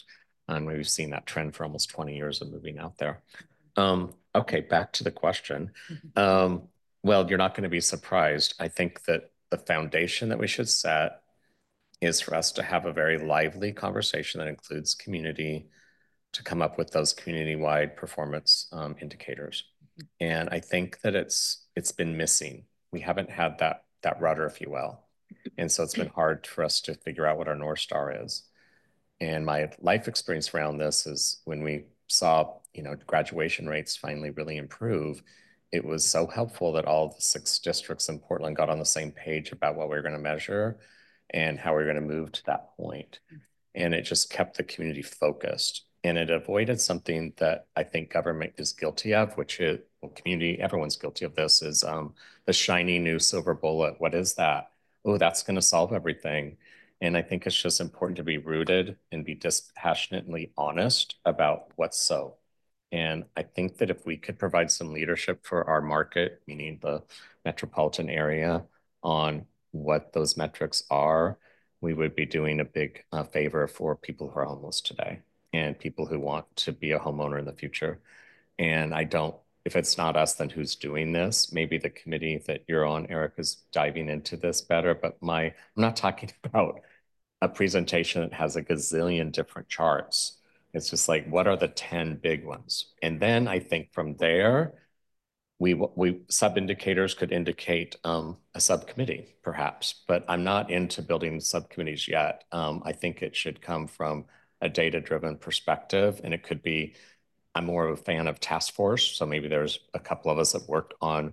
And we've seen that trend for almost twenty years of moving out there. Um, okay, back to the question. Um, well, you're not going to be surprised. I think that the foundation that we should set is for us to have a very lively conversation that includes community, to come up with those community-wide performance um, indicators. And I think that it's it's been missing. We haven't had that that rudder, if you will. And so it's been hard for us to figure out what our North Star is. And my life experience around this is when we saw, you know, graduation rates finally really improve, it was so helpful that all the six districts in Portland got on the same page about what we were going to measure and how we we're going to move to that point. And it just kept the community focused. And it avoided something that I think government is guilty of, which is, well, community, everyone's guilty of this, is um, the shiny new silver bullet. What is that? Oh, that's going to solve everything. And I think it's just important to be rooted and be dispassionately honest about what's so. And I think that if we could provide some leadership for our market, meaning the metropolitan area, on what those metrics are, we would be doing a big uh, favor for people who are homeless today and people who want to be a homeowner in the future. And I don't, if it's not us, then who's doing this? Maybe the committee that you're on, Eric, is diving into this better, but my, I'm not talking about a presentation that has a gazillion different charts. It's just like, what are the ten big ones? And then I think from there, we, we sub-indicators could indicate um, a subcommittee, perhaps, but I'm not into building subcommittees yet. Um, I think it should come from a data-driven perspective, and it could be, I'm more of a fan of task force, so maybe there's a couple of us that worked on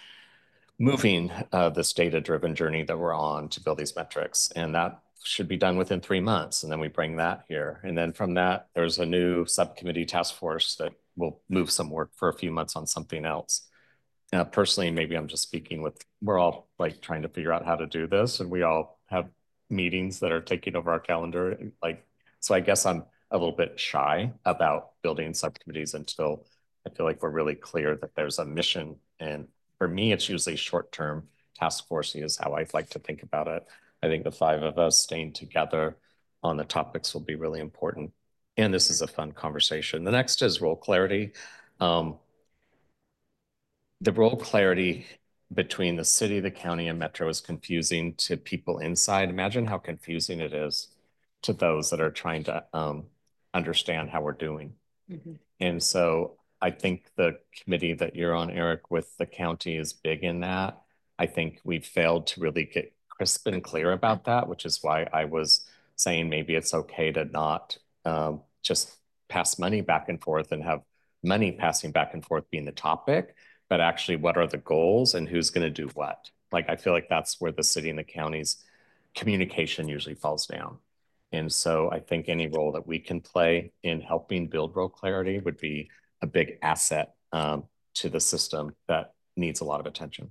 moving uh, this data-driven journey that we're on to build these metrics, and that should be done within three months, and then we bring that here. And then from that, there's a new subcommittee task force that will move some work for a few months on something else. Uh, personally, maybe I'm just speaking with, we're all like trying to figure out how to do this, and we all have meetings that are taking over our calendar. Like, so I guess I'm a little bit shy about building subcommittees until I feel like we're really clear that there's a mission. And for me, it's usually short-term task force is how I'd like to think about it. I think the five of us staying together on the topics will be really important. And this is a fun conversation. The next is role clarity. Um, the role clarity between the city, the county, and Metro is confusing to people inside. Imagine how confusing it is to those that are trying to um, understand how we're doing. Mm-hmm. And so I think the committee that you're on, Eric, with the county is big in that. I think we've failed to really get crisp and clear about that, which is why I was saying maybe it's okay to not um, just pass money back and forth and have money passing back and forth being the topic, but actually what are the goals and who's going to do what? Like, I feel like that's where the city and the county's communication usually falls down. And so I think any role that we can play in helping build role clarity would be a big asset um, to the system that needs a lot of attention.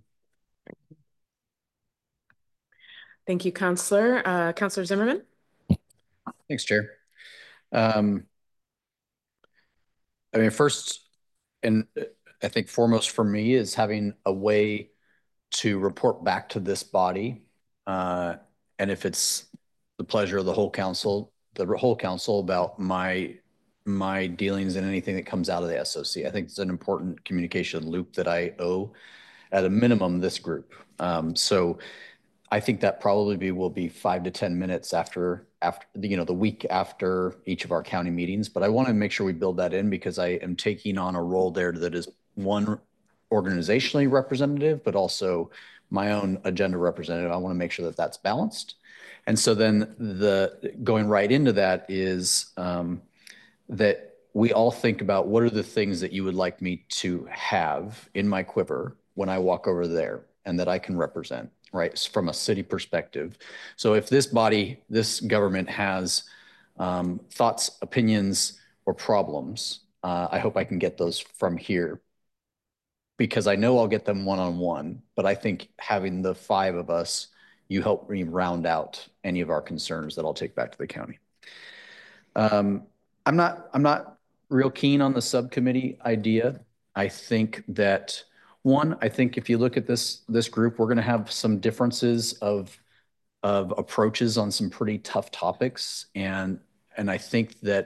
Thank you, Councillor. Uh, Councillor Zimmerman. Thanks, Chair. Um, I mean, first, and I think foremost for me is having a way to report back to this body. Uh, and if it's the pleasure of the whole council, the whole council about my my dealings and anything that comes out of the S O C. I think it's an important communication loop that I owe at a minimum this group. Um, so I think that probably be, will be five to ten minutes after, after you know, the week after each of our county meetings. But I want to make sure we build that in because I am taking on a role there that is one organizationally representative, but also my own agenda representative. I want to make sure that that's balanced. And so then the going right into that is um, that we all think about what are the things that you would like me to have in my quiver when I walk over there and that I can represent, right, from a city perspective. So if this body, this government has um, thoughts, opinions, or problems, uh, I hope I can get those from here because I know I'll get them one-on-one, but I think having the five of us, you help me round out any of our concerns that I'll take back to the county. Um, I'm not, I'm not real keen on the subcommittee idea. I think that one, I think if you look at this, this group, we're going to have some differences of, of approaches on some pretty tough topics. And, and I think that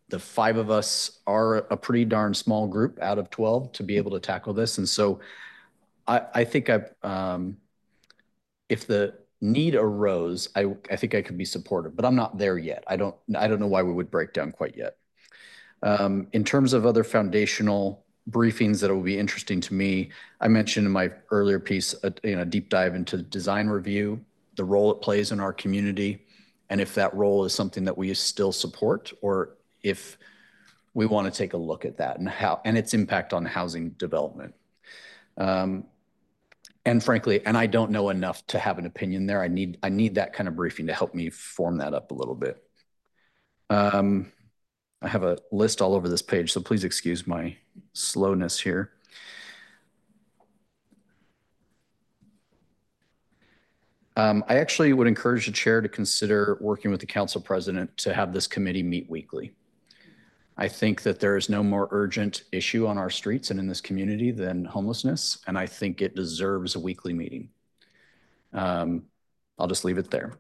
the five of us are a pretty darn small group out of twelve to be able to tackle this. And so I, I think I, um, if the need arose, I, I think I could be supportive, but I'm not there yet. I don't, I don't know why we would break down quite yet. Um, in terms of other foundational briefings that will be interesting to me, I mentioned in my earlier piece, a, you know, deep dive into design review, the role it plays in our community, and if that role is something that we still support, or if we want to take a look at that and how, and its impact on housing development. Um, and frankly, and I don't know enough to have an opinion there. I need, I need that kind of briefing to help me form that up a little bit. Um, I have a list all over this page, so please excuse my slowness here. Um, I actually would encourage the chair to consider working with the council president to have this committee meet weekly. I think that there is no more urgent issue on our streets and in this community than homelessness, and I think it deserves a weekly meeting. Um, I'll just leave it there.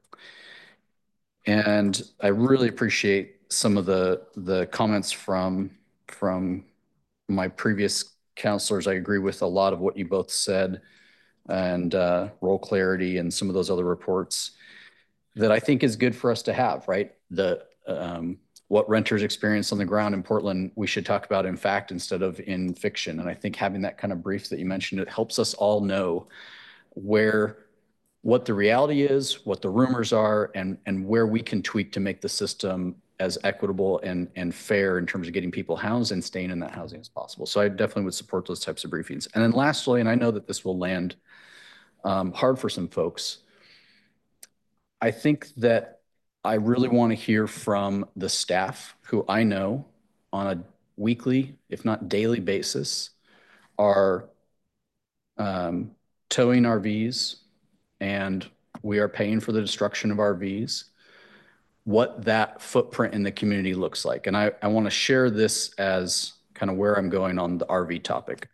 And I really appreciate some of the, the comments from, from my previous counselors. I agree with a lot of what you both said, and uh, role clarity and some of those other reports that I think is good for us to have, right? The um, what renters experience on the ground in Portland, we should talk about in fact instead of in fiction. And I think having that kind of brief that you mentioned, it helps us all know where, what the reality is, what the rumors are, and, and where we can tweak to make the system as equitable and, and fair in terms of getting people housed and staying in that housing as possible. So I definitely would support those types of briefings. And then lastly, and I know that this will land um, hard for some folks, I think that I really want to hear from the staff who I know on a weekly, if not daily basis, are um, towing R Vs, and we are paying for the destruction of R Vs, what that footprint in the community looks like. And I, I want to share this as kind of where I'm going on the R V topic.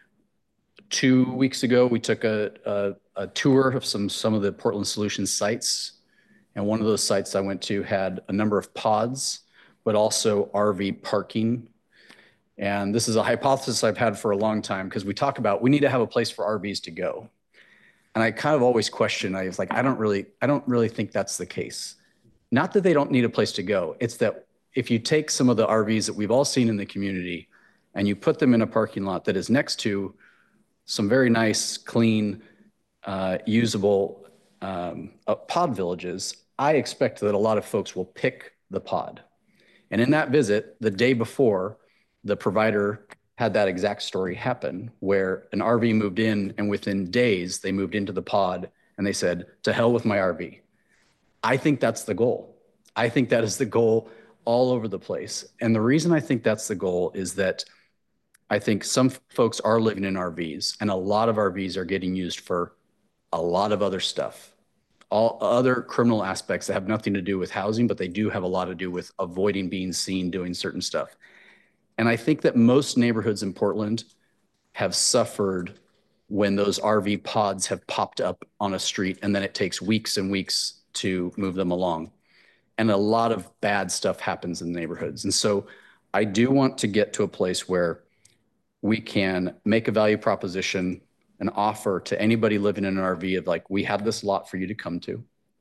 Two weeks ago, we took a, a, a tour of some, some of the Portland Solutions sites. And one of those sites I went to had a number of pods, but also R V parking. And this is a hypothesis I've had for a long time, because we talk about, we need to have a place for R Vs to go. And I kind of always question, I was like, I don't really, I don't really think that's the case. Not that they don't need a place to go. It's that if you take some of the R Vs that we've all seen in the community and you put them in a parking lot that is next to some very nice, clean, uh, usable um, uh, pod villages, I expect that a lot of folks will pick the pod. And in that visit, the day before, the provider had that exact story happen, where an R V moved in, and within days, they moved into the pod and they said, to hell with my R V. I think that's the goal. I think that is the goal all over the place. And the reason I think that's the goal is that I think some folks are living in R Vs, and a lot of R Vs are getting used for a lot of other stuff. All other criminal aspects that have nothing to do with housing, but they do have a lot to do with avoiding being seen doing certain stuff. And I think that most neighborhoods in Portland have suffered when those R V pods have popped up on a street, and then it takes weeks and weeks to move them along. And a lot of bad stuff happens in neighborhoods. And so I do want to get to a place where we can make a value proposition, an offer to anybody living in an R V of like, we have this lot for you to come to.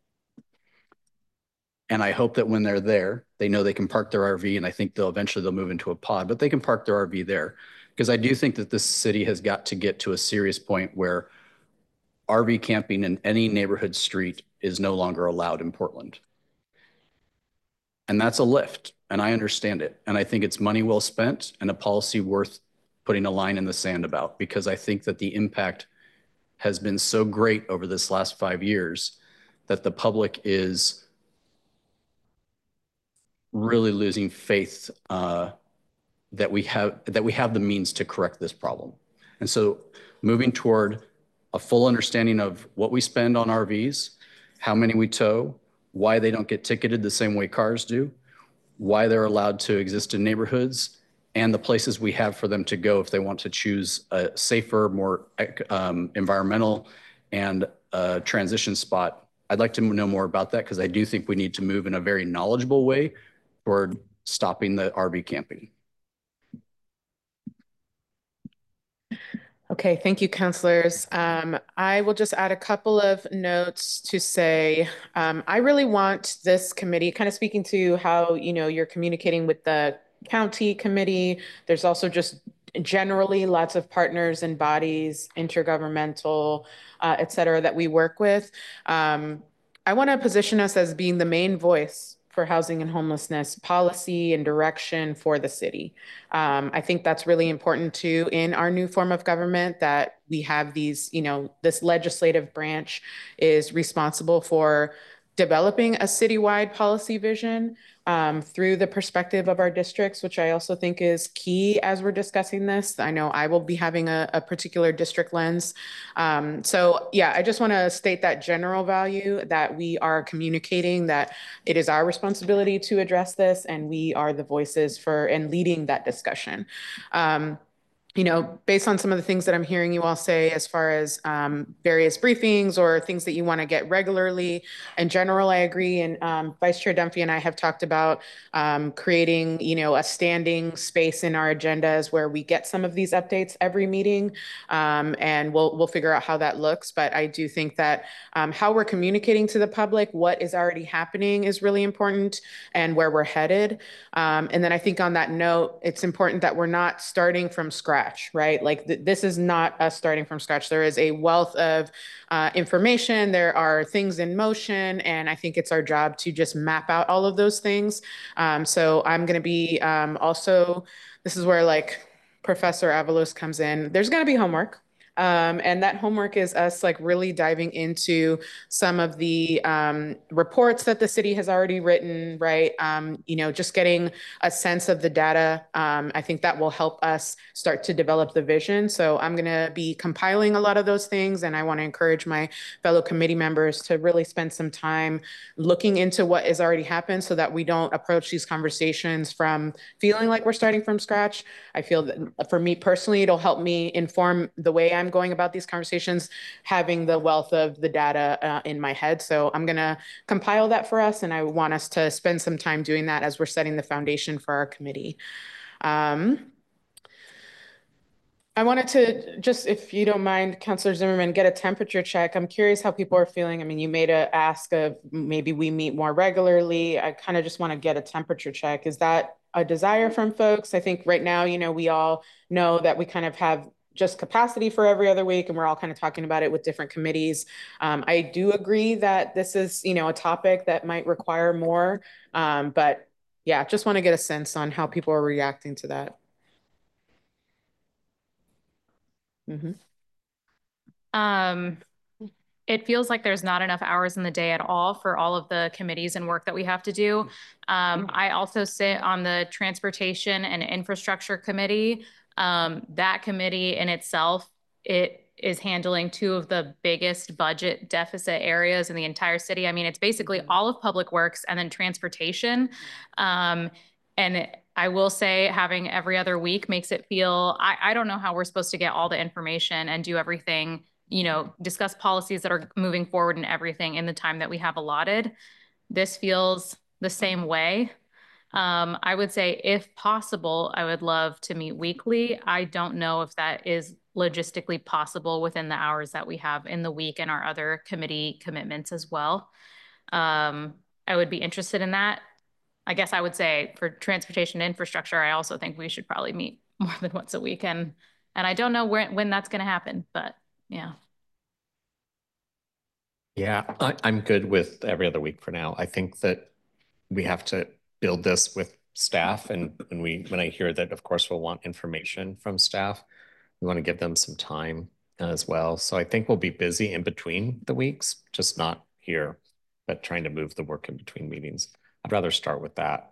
And I hope that when they're there, they know they can park their R V, and I think they'll eventually they'll move into a pod, but they can park their R V there. Because I do think that this city has got to get to a serious point where R V camping in any neighborhood street is no longer allowed in Portland. And that's a lift, and I understand it. And I think it's money well spent and a policy worth putting a line in the sand about, because I think that the impact has been so great over this last five years that the public is really losing faith uh, that we have that we have the means to correct this problem. And so moving toward a full understanding of what we spend on R Vs, how many we tow, why they don't get ticketed the same way cars do, why they're allowed to exist in neighborhoods, and the places we have for them to go if they want to choose a safer, more um, environmental and uh, transition spot. I'd like to know more about that, because I do think we need to move in a very knowledgeable way toward stopping the R V camping. Okay, thank you, counselors. Um, I will just add a couple of notes to say, um, I really want this committee, kind of speaking to how, you know, you're communicating with the county committee. There's also just generally lots of partners and bodies, intergovernmental, uh, et cetera, that we work with. Um, I want to position us as being the main voice for housing and homelessness policy and direction for the city. Um, I think that's really important too in our new form of government, that we have these, you know, this legislative branch is responsible for developing a citywide policy vision um, through the perspective of our districts, which I also think is key as we're discussing this. I know I will be having a, a particular district lens. Um, so yeah, I just want to state that general value that we are communicating that it is our responsibility to address this, and we are the voices for and leading that discussion. Um, you know, based on some of the things that I'm hearing you all say as far as um, various briefings or things that you want to get regularly, in general, I agree. And um, Vice Chair Dunphy and I have talked about um, creating, you know, a standing space in our agendas where we get some of these updates every meeting, um, and we'll we'll figure out how that looks. But I do think that um, how we're communicating to the public, what is already happening, is really important, and where we're headed. Um, and then I think on that note, it's important that we're not starting from scratch. Right? Like th this is not us starting from scratch. There is a wealth of uh, information. There are things in motion, and I think it's our job to just map out all of those things. Um, so I'm going to be um, also, this is where like Professor Avalos comes in. There's going to be homework. Um, and that homework is us like really diving into some of the um, reports that the city has already written, right? Um, you know, just getting a sense of the data. Um, I think that will help us start to develop the vision. So I'm going to be compiling a lot of those things, and I want to encourage my fellow committee members to really spend some time looking into what has already happened so that we don't approach these conversations from feeling like we're starting from scratch. I feel that for me personally, it'll help me inform the way I'm going about these conversations, having the wealth of the data uh, in my head. So I'm going to compile that for us, and I want us to spend some time doing that as we're setting the foundation for our committee. Um, I wanted to just, if you don't mind, Councilor Zimmerman, get a temperature check. I'm curious how people are feeling. I mean, you made a ask of maybe we meet more regularly. I kind of just want to get a temperature check. Is that a desire from folks? I think right now, you know, we all know that we kind of have just capacity for every other week, and we're all kind of talking about it with different committees. Um, I do agree that this is, you know, a topic that might require more, um, but yeah, just want to get a sense on how people are reacting to that. Mm-hmm. Um, it feels like there's not enough hours in the day at all for all of the committees and work that we have to do. Um, I also sit on the Transportation and Infrastructure Committee. Um, that committee in itself, it is handling two of the biggest budget deficit areas in the entire city. I mean, it's basically all of Public Works and then transportation. Um, and it, I will say having every other week makes it feel, I, I don't know how we're supposed to get all the information and do everything, you know, discuss policies that are moving forward and everything in the time that we have allotted. This feels the same way. Um, I would say if possible, I would love to meet weekly. I don't know if that is logistically possible within the hours that we have in the week and our other committee commitments as well. Um, I would be interested in that. I guess I would say for transportation infrastructure, I also think we should probably meet more than once a week. And, and I don't know where, when that's going to happen, but yeah. Yeah, I, I'm good with every other week for now. I think that we have to build this with staff, and when we, when I hear that, of course, we'll want information from staff. We want to give them some time as well. So I think we'll be busy in between the weeks, just not here, but trying to move the work in between meetings. I'd rather start with that.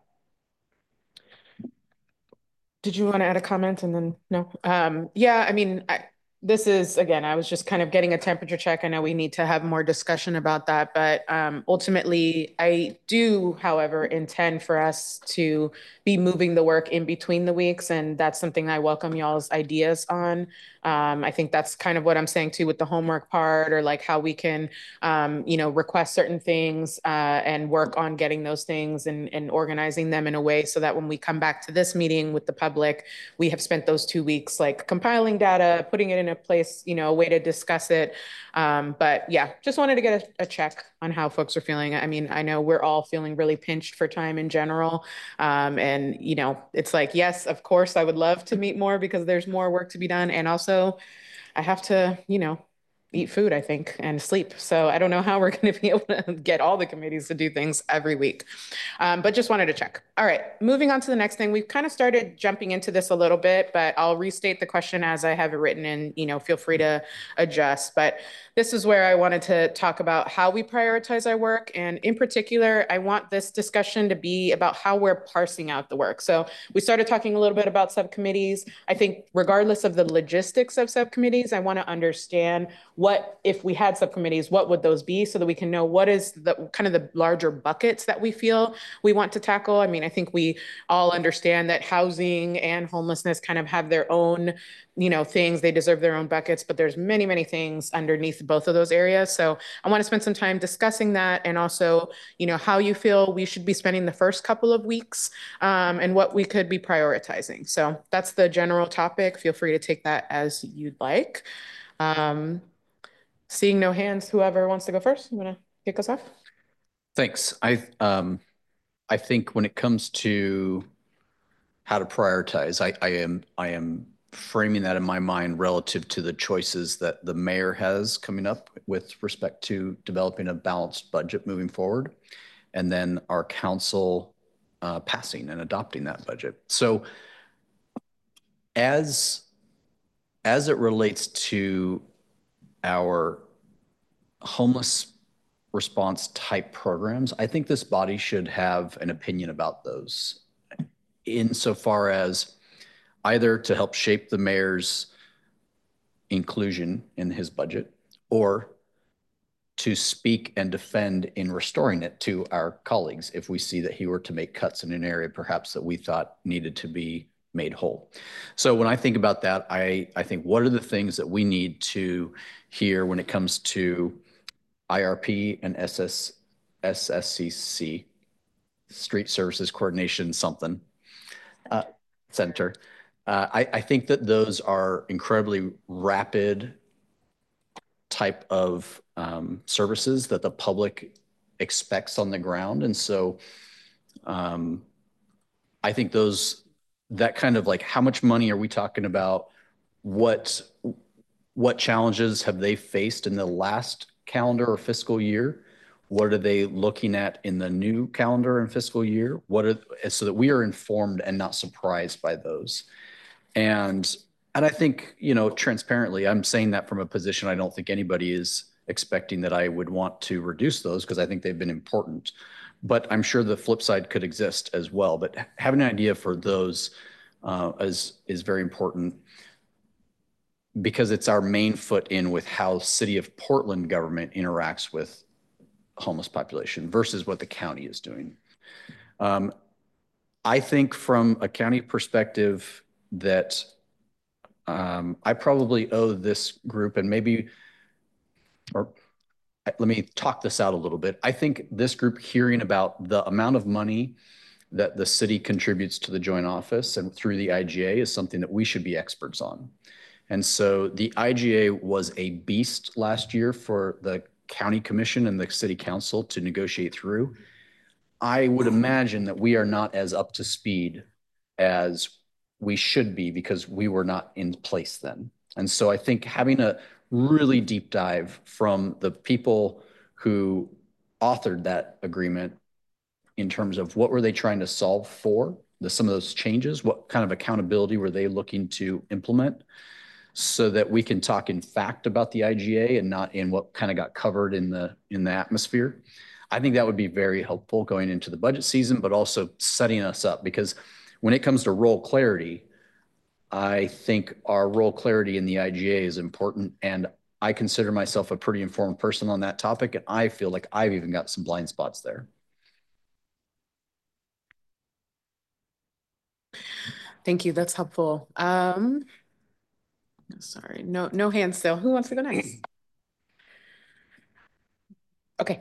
Did you want to add a comment and then no? Um, yeah, I mean, I, this is, again, I was just kind of getting a temperature check. I know we need to have more discussion about that, but um, ultimately, I do, however, intend for us to be moving the work in between the weeks, and that's something I welcome y'all's ideas on. Um, I think that's kind of what I'm saying too with the homework part, or like how we can, um, you know, request certain things uh, and work on getting those things and, and organizing them in a way so that when we come back to this meeting with the public, we have spent those two weeks like compiling data, putting it in a place, you know, a way to discuss it. Um, but yeah, just wanted to get a, a check on how folks are feeling. I mean, I know we're all feeling really pinched for time in general. Um, and, you know, it's like, yes, of course, I would love to meet more because there's more work to be done. And also I have to, you know, eat food, I think, and sleep. So I don't know how we're going to be able to get all the committees to do things every week. Um, but just wanted to check. All right, moving on to the next thing. We've kind of started jumping into this a little bit, but I'll restate the question as I have it written, and, you know, feel free to adjust. But this is where I wanted to talk about how we prioritize our work. And in particular, I want this discussion to be about how we're parsing out the work. So we started talking a little bit about subcommittees. I think regardless of the logistics of subcommittees, I want to understand what, if we had subcommittees, what would those be so that we can know what is the kind of the larger buckets that we feel we want to tackle. I mean, I think we all understand that housing and homelessness kind of have their own, you know, things. They deserve their own buckets, but there's many, many things underneath both of those areas. So I want to spend some time discussing that, and also, you know, how you feel we should be spending the first couple of weeks um, and what we could be prioritizing. So that's the general topic. Feel free to take that as you'd like. Um, Seeing no hands, whoever wants to go first, you want to kick us off? Thanks. I, um, I think when it comes to how to prioritize, I, I am, I am framing that in my mind relative to the choices that the mayor has coming up with respect to developing a balanced budget moving forward, and then our council uh, passing and adopting that budget. So as, as it relates to our homeless response type programs, I think this body should have an opinion about those insofar as either to help shape the mayor's inclusion in his budget, or to speak and defend in restoring it to our colleagues if we see that he were to make cuts in an area perhaps that we thought needed to be made whole. So when I think about that, I, I think what are the things that we need to hear when it comes to I R P and S S, S S C C, Street Services Coordination something, uh, Center. Uh, I, I think that those are incredibly rapid type of um, services that the public expects on the ground. And so um, I think those, that kind of like, how much money are we talking about? What, what challenges have they faced in the last calendar or fiscal year? What are they looking at in the new calendar and fiscal year? What are, so that we are informed and not surprised by those. And, and I think, you know, transparently, I'm saying that from a position I don't think anybody is expecting that I would want to reduce those, because I think they've been important. But I'm sure the flip side could exist as well. But having an idea for those uh, is, is very important, because it's our main foot in with how City of Portland government interacts with homeless population versus what the county is doing. Um, I think from a county perspective that um, I probably owe this group, and maybe, or let me talk this out a little bit. I think this group hearing about the amount of money that the city contributes to the joint office and through the I G A is something that we should be experts on. And so the I G A was a beast last year for the county commission and the city council to negotiate through. I would imagine that we are not as up to speed as we should be because we were not in place then. And so I think having a really deep dive from the people who authored that agreement in terms of what were they trying to solve for, the, some of those changes, what kind of accountability were they looking to implement, so that we can talk in fact about the I G A and not in what kind of got covered in the in the atmosphere. I think that would be very helpful going into the budget season, but also setting us up, because when it comes to role clarity, I think our role clarity in the I G A is important, and I consider myself a pretty informed person on that topic, and I feel like I've even got some blind spots there. Thank you. That's helpful. Um, sorry, no, no hands still. Who wants to go next? Okay.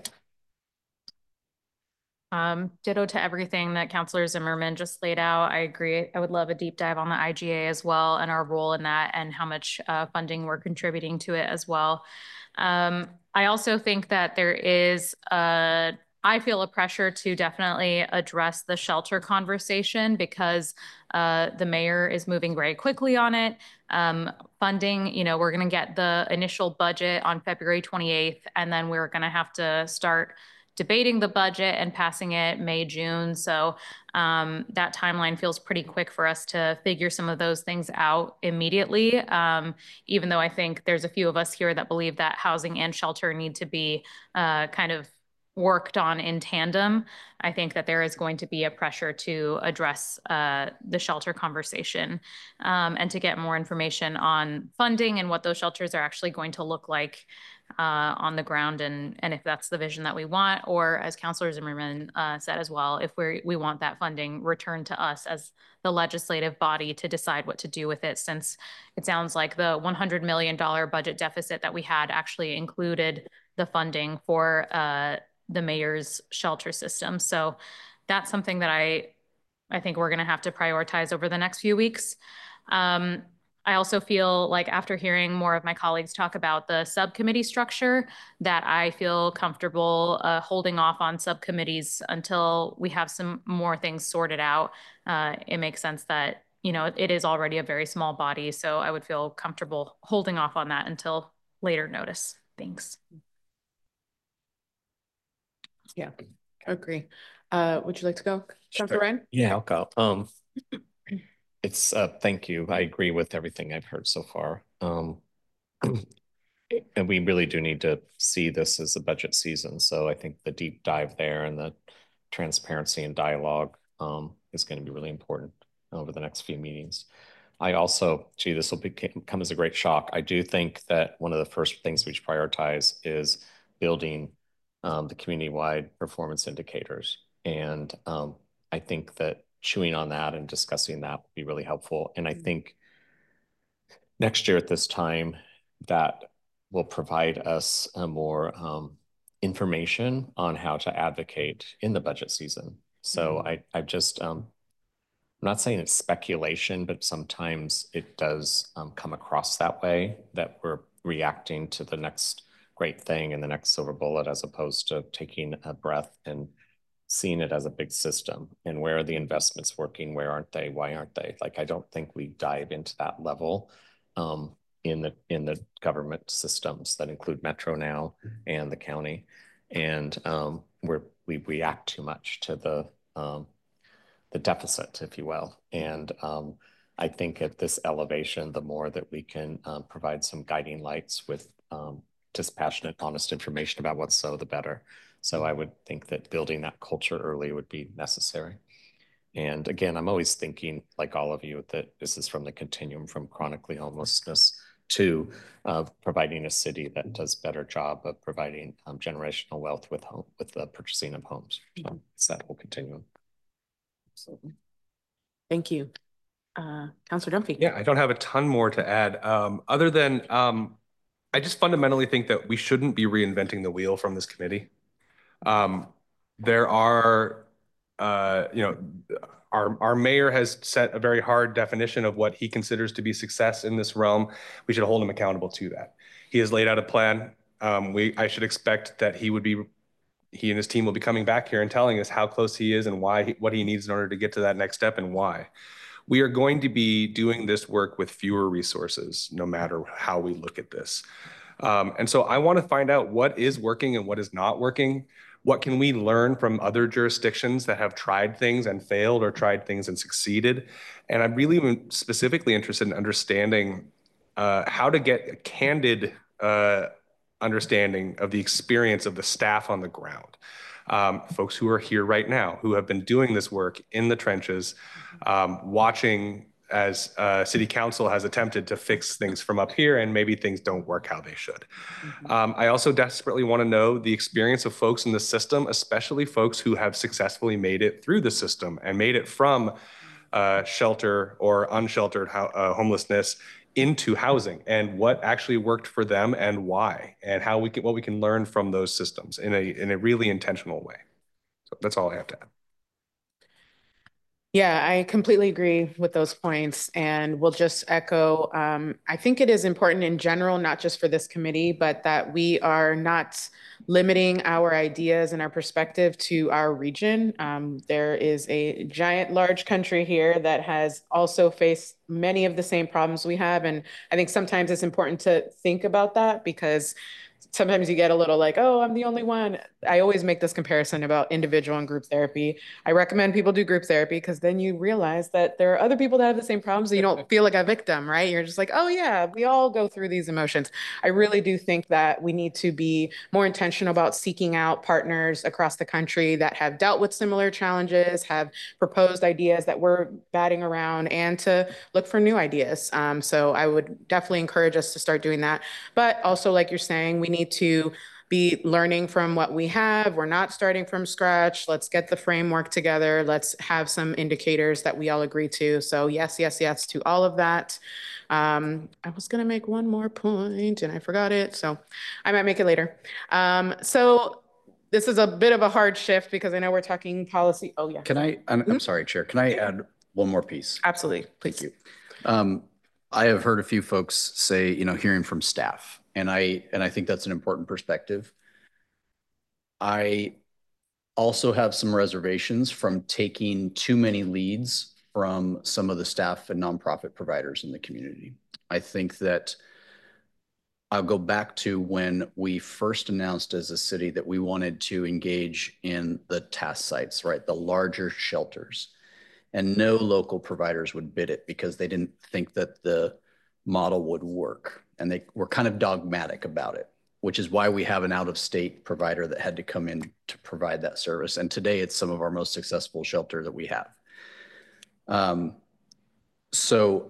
Um, ditto to everything that Councilor Zimmerman just laid out. I agree. I would love a deep dive on the I G A as well and our role in that and how much uh, funding we're contributing to it as well. Um, I also think that there is a, I feel a pressure to definitely address the shelter conversation because uh, the mayor is moving very quickly on it. Um, funding, you know, we're going to get the initial budget on February twenty-eighth, and then we're going to have to start debating the budget and passing it May, June. So um, that timeline feels pretty quick for us to figure some of those things out immediately. Um, even though I think there's a few of us here that believe that housing and shelter need to be uh, kind of worked on in tandem. I think that there is going to be a pressure to address uh, the shelter conversation um, and to get more information on funding and what those shelters are actually going to look like uh, on the ground, and and if that's the vision that we want, or as Councilor Zimmerman uh, said as well, if we we want that funding returned to us as the legislative body to decide what to do with it, since it sounds like the one hundred million dollar budget deficit that we had actually included the funding for uh, the mayor's shelter system. So that's something that I I think we're going to have to prioritize over the next few weeks. Um, I also feel like after hearing more of my colleagues talk about the subcommittee structure, that I feel comfortable uh, holding off on subcommittees until we have some more things sorted out. Uh, it makes sense that, you know, it is already a very small body, so I would feel comfortable holding off on that until later notice. Thanks. Yeah, agree. Uh, would you like to go, Councilor Sure. Ryan? Yeah, I'll go. Um, it's uh, thank you. I agree with everything I've heard so far. Um, and we really do need to see this as a budget season. So I think the deep dive there and the transparency and dialogue um, is going to be really important over the next few meetings. I also, gee, this will come as a great shock. I do think that one of the first things we should prioritize is building um, the community-wide performance indicators. And um, I think that chewing on that and discussing that would be really helpful. And I think next year at this time, that will provide us a more um, information on how to advocate in the budget season. So mm-hmm. I, I just, um, I'm not saying it's speculation, but sometimes it does um, come across that way, that we're reacting to the next great thing and the next silver bullet, as opposed to taking a breath and seeing it as a big system. And where are the investments working? Where aren't they? Why aren't they? Like, I don't think we dive into that level um, in the in the government systems that include Metro now and the county. And um, we're, we react too much to the um, the deficit, if you will. And um, I think at this elevation, the more that we can um, provide some guiding lights with um, dispassionate, honest information about what's so, the better. So I would think that building that culture early would be necessary. And again, I'm always thinking, like all of you, that this is from the continuum from chronically homelessness to uh, providing a city that does a better job of providing um, generational wealth with home, with the purchasing of homes. So it's that whole continuum. Absolutely. Thank you. Uh, Councilor Dunphy. Yeah, I don't have a ton more to add um, other than um, I just fundamentally think that we shouldn't be reinventing the wheel from this committee. Um, there are, uh, you know, our, our mayor has set a very hard definition of what he considers to be success in this realm. We should hold him accountable to that. He has laid out a plan. Um, we, I should expect that he would be he and his team will be coming back here and telling us how close he is and why, he, what he needs in order to get to that next step and why. We are going to be doing this work with fewer resources, no matter how we look at this. Um, and so I want to find out what is working and what is not working. What can we learn from other jurisdictions that have tried things and failed or tried things and succeeded? And I'm really specifically interested in understanding uh, how to get a candid uh, understanding of the experience of the staff on the ground. Um, folks who are here right now, who have been doing this work in the trenches, um, watching as uh, city council has attempted to fix things from up here, and maybe things don't work how they should. Mm-hmm. Um, I also desperately want to know the experience of folks in the system, especially folks who have successfully made it through the system and made it from uh, shelter or unsheltered ho uh, homelessness into housing, and what actually worked for them and why, and how we can, what we can learn from those systems in a in a really intentional way. So that's all I have to add. Yeah, I completely agree with those points, and we'll just echo. Um, I think it is important in general, not just for this committee, but that we are not limiting our ideas and our perspective to our region. Um, there is a giant, large country here that has also faced many of the same problems we have, and I think sometimes it's important to think about that, because sometimes you get a little like, oh, I'm the only one. I always make this comparison about individual and group therapy. I recommend people do group therapy because then you realize that there are other people that have the same problems. So you don't feel like a victim, right? You're just like, oh yeah, we all go through these emotions. I really do think that we need to be more intentional about seeking out partners across the country that have dealt with similar challenges, have proposed ideas that we're batting around, and to look for new ideas. Um, so I would definitely encourage us to start doing that. But also, like you're saying, we need to be learning from what we have. We're not starting from scratch. Let's get the framework together. Let's have some indicators that we all agree to. So yes, yes, yes to all of that. Um, I was gonna make one more point and I forgot it, so I might make it later. Um, so this is a bit of a hard shift because I know we're talking policy. Oh yeah. Can I, I'm, I'm Mhm. sorry, Chair, can I add one more piece? Absolutely, please. Thank you. Um, I have heard a few folks say, you know, hearing from staff, and I, and I think that's an important perspective. I also have some reservations from taking too many leads from some of the staff and nonprofit providers in the community. I think that I'll go back to when we first announced as a city that we wanted to engage in the task sites, right? The larger shelters. And no local providers would bid it because they didn't think that the model would work. And they were kind of dogmatic about it, which is why we have an out-of-state provider that had to come in to provide that service. And today it's some of our most successful shelter that we have. Um, so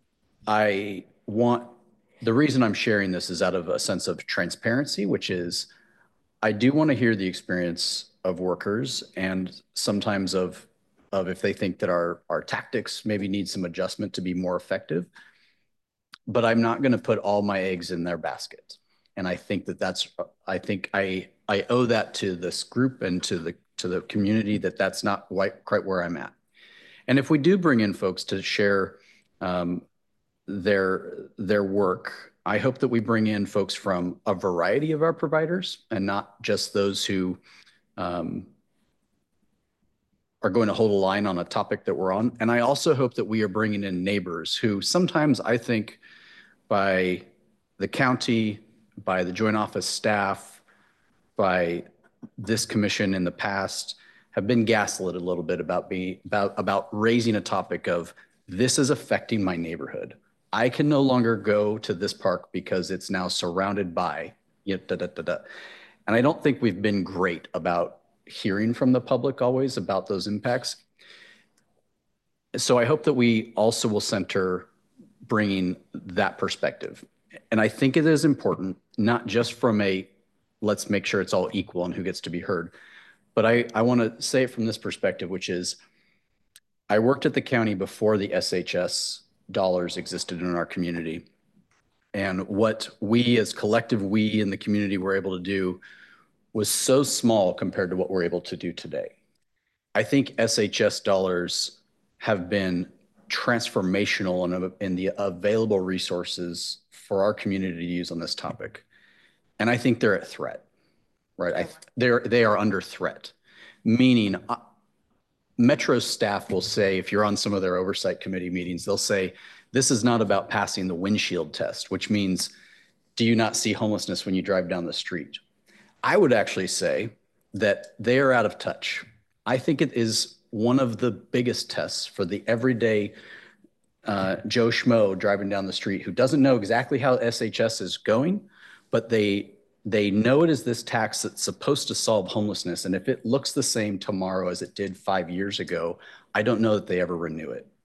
I want, the reason I'm sharing this is out of a sense of transparency, which is I do want to hear the experience of workers and sometimes of of if they think that our, our tactics maybe need some adjustment to be more effective. But I'm not going to put all my eggs in their basket. And I think that that's, I think I, I owe that to this group and to the, to the community that that's not quite, quite where I'm at. And if we do bring in folks to share um, their, their work, I hope that we bring in folks from a variety of our providers and not just those who um, are going to hold a line on a topic that we're on. And I also hope that we are bringing in neighbors who sometimes I think by the county, by the joint office staff, by this commission in the past have been gaslit a little bit about being about, about raising a topic of this is affecting my neighborhood. I can no longer go to this park because it's now surrounded by, yeah, da, da, da, da. And I don't think we've been great about hearing from the public always about those impacts. So I hope that we also will center bringing that perspective. And I think it is important, not just from a, let's make sure it's all equal and who gets to be heard, but I, I want to say it from this perspective, which is I worked at the county before the S H S dollars existed in our community. And what we as collective we in the community were able to do was so small compared to what we're able to do today. I think S H S dollars have been transformational in, in the available resources for our community to use on this topic. And I think they're at threat, right? I, they're, they are under threat, meaning uh, Metro staff will say, if you're on some of their oversight committee meetings, they'll say, this is not about passing the windshield test, which means, do you not see homelessness when you drive down the street? I would actually say that they are out of touch. I think it is one of the biggest tests for the everyday uh, Joe Schmo driving down the street who doesn't know exactly how S H S is going, but they they know it is this tax that's supposed to solve homelessness. And if it looks the same tomorrow as it did five years ago, I don't know that they ever renew it.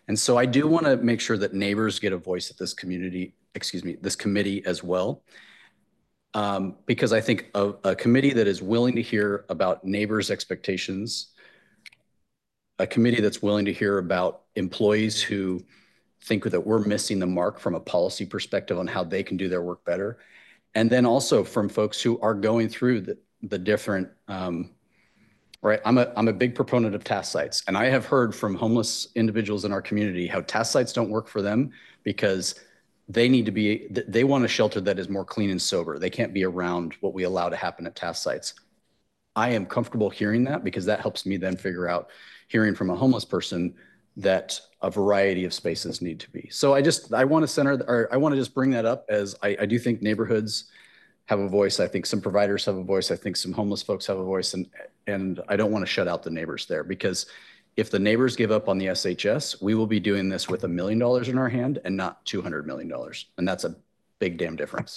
And so I do want to make sure that neighbors get a voice at this community, excuse me, this committee as well. Um, because I think a, a committee that is willing to hear about neighbors' expectations, a committee that's willing to hear about employees who think that we're missing the mark from a policy perspective on how they can do their work better. And then also from folks who are going through the, the different, um, right? I'm a, I'm a big proponent of task sites. And I have heard from homeless individuals in our community how task sites don't work for them because they need to be, they want a shelter that is more clean and sober. They can't be around what we allow to happen at task sites. I am comfortable hearing that because that helps me then figure out, hearing from a homeless person, that a variety of spaces need to be. So I just, I want to center, or I want to just bring that up as I, I do think neighborhoods have a voice. I think some providers have a voice. I think some homeless folks have a voice, and, and I don't want to shut out the neighbors there, because if the neighbors give up on the S H S, we will be doing this with a million dollars in our hand and not two hundred million dollars. And that's a big damn difference.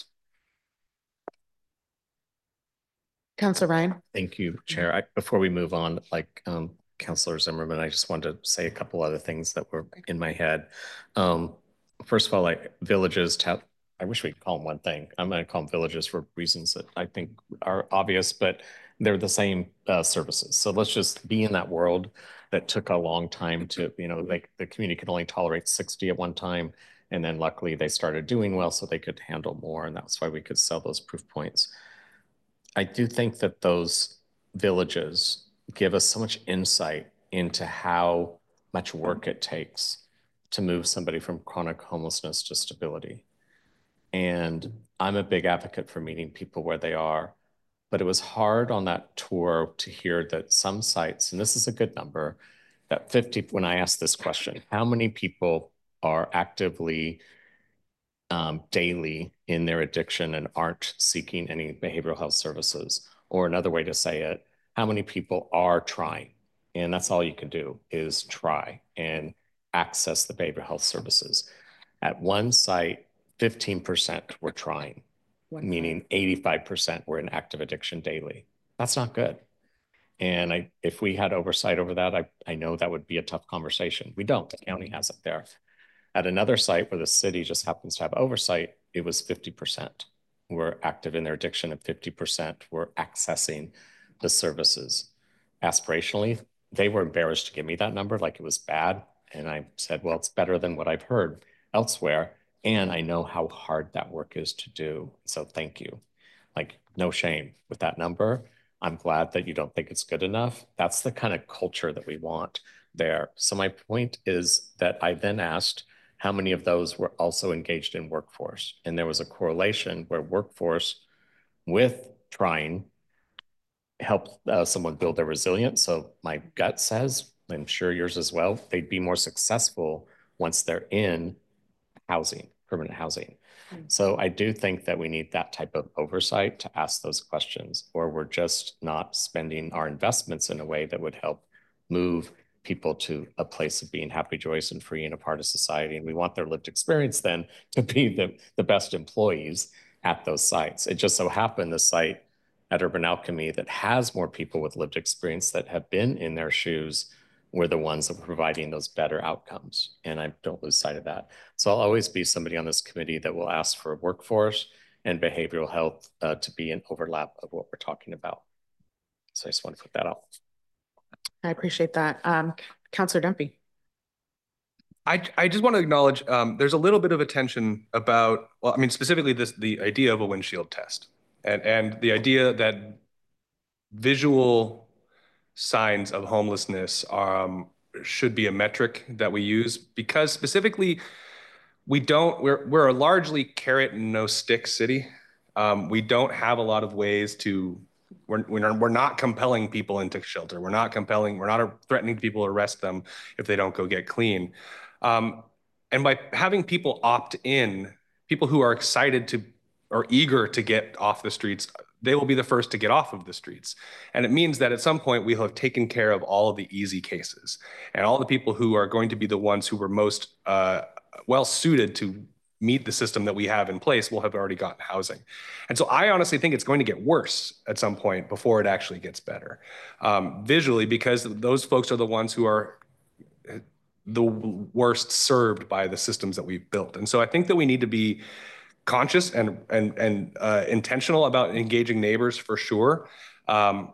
Councilor Ryan. Thank you, Chair. I, before we move on, like um, Councilor Zimmerman, I just wanted to say a couple other things that were in my head. Um, first of all, like villages, I wish we could call them one thing. I'm going to call them villages for reasons that I think are obvious, but they're the same uh, services. So let's just be in that world that took a long time to, you know, like the community could only tolerate sixty at one time. And then luckily they started doing well so they could handle more. And that's why we could sell those proof points. I do think that those villages give us so much insight into how much work it takes to move somebody from chronic homelessness to stability. And I'm a big advocate for meeting people where they are, but it was hard on that tour to hear that some sites, and this is a good number, that fifty, when I asked this question, how many people are actively um, daily in their addiction and aren't seeking any behavioral health services? Or another way to say it, how many people are trying? And that's all you can do is try and access the behavioral health services. At one site, fifteen percent were trying, meaning eighty-five percent were in active addiction daily. That's not good. And I, if we had oversight over that, I, I know that would be a tough conversation. We don't, the county has it there. At another site where the city just happens to have oversight, it was fifty percent were active in their addiction and fifty percent were accessing the services. Aspirationally, they were embarrassed to give me that number like it was bad. And I said, well, it's better than what I've heard elsewhere. And I know how hard that work is to do. So thank you. Like, no shame with that number. I'm glad that you don't think it's good enough. That's the kind of culture that we want there. So my point is that I then asked how many of those were also engaged in workforce. And there was a correlation where workforce with trying helped uh, someone build their resilience. So my gut says, I'm sure yours as well, they'd be more successful once they're in housing, permanent housing. Mm-hmm. So I do think that we need that type of oversight to ask those questions, or we're just not spending our investments in a way that would help move people to a place of being happy, joyous, and free and a part of society. And we want their lived experience then to be the, the best employees at those sites. It just so happened the site at Urban Alchemy that has more people with lived experience that have been in their shoes were the ones that were providing those better outcomes. And I don't lose sight of that. So I'll always be somebody on this committee that will ask for workforce and behavioral health uh, to be an overlap of what we're talking about. So I just want to put that out. I appreciate that. Um, Councilor Dumpy. I, I just want to acknowledge um, there's a little bit of attention about, well, I mean, specifically this, the idea of a windshield test and, and the idea that visual signs of homelessness um, should be a metric that we use, because specifically we don't, we're, we're a largely carrot and no stick city. Um, we don't have a lot of ways to, we're, we're, we're not compelling people into shelter. We're not compelling, we're not threatening people to arrest them if they don't go get clean. Um, and by having people opt in, people who are excited to, or eager to get off the streets, they will be the first to get off of the streets. And it means that at some point we'll have taken care of all of the easy cases and all the people who are going to be the ones who were most uh, well suited to meet the system that we have in place will have already gotten housing. And so I honestly think it's going to get worse at some point before it actually gets better um, visually, because those folks are the ones who are the worst served by the systems that we've built. And so I think that we need to be conscious and and and uh, intentional about engaging neighbors for sure. Um,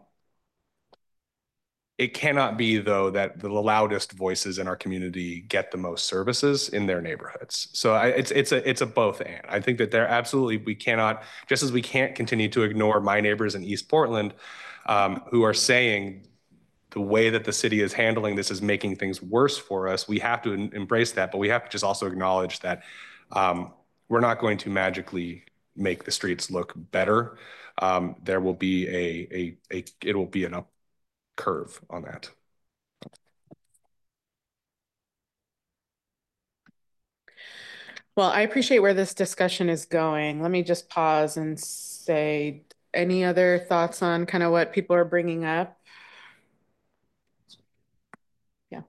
it cannot be, though, that the loudest voices in our community get the most services in their neighborhoods. So I, it's it's a it's a both and. I think that there absolutely we cannot, just as we can't continue to ignore my neighbors in East Portland, um, who are saying the way that the city is handling this is making things worse for us. We have to embrace that, but we have to just also acknowledge that um, we're not going to magically make the streets look better. Um, there will be a, a, a, it will be an up curve on that. Well, I appreciate where this discussion is going. Let me just pause and say, any other thoughts on kind of what people are bringing up? Yeah.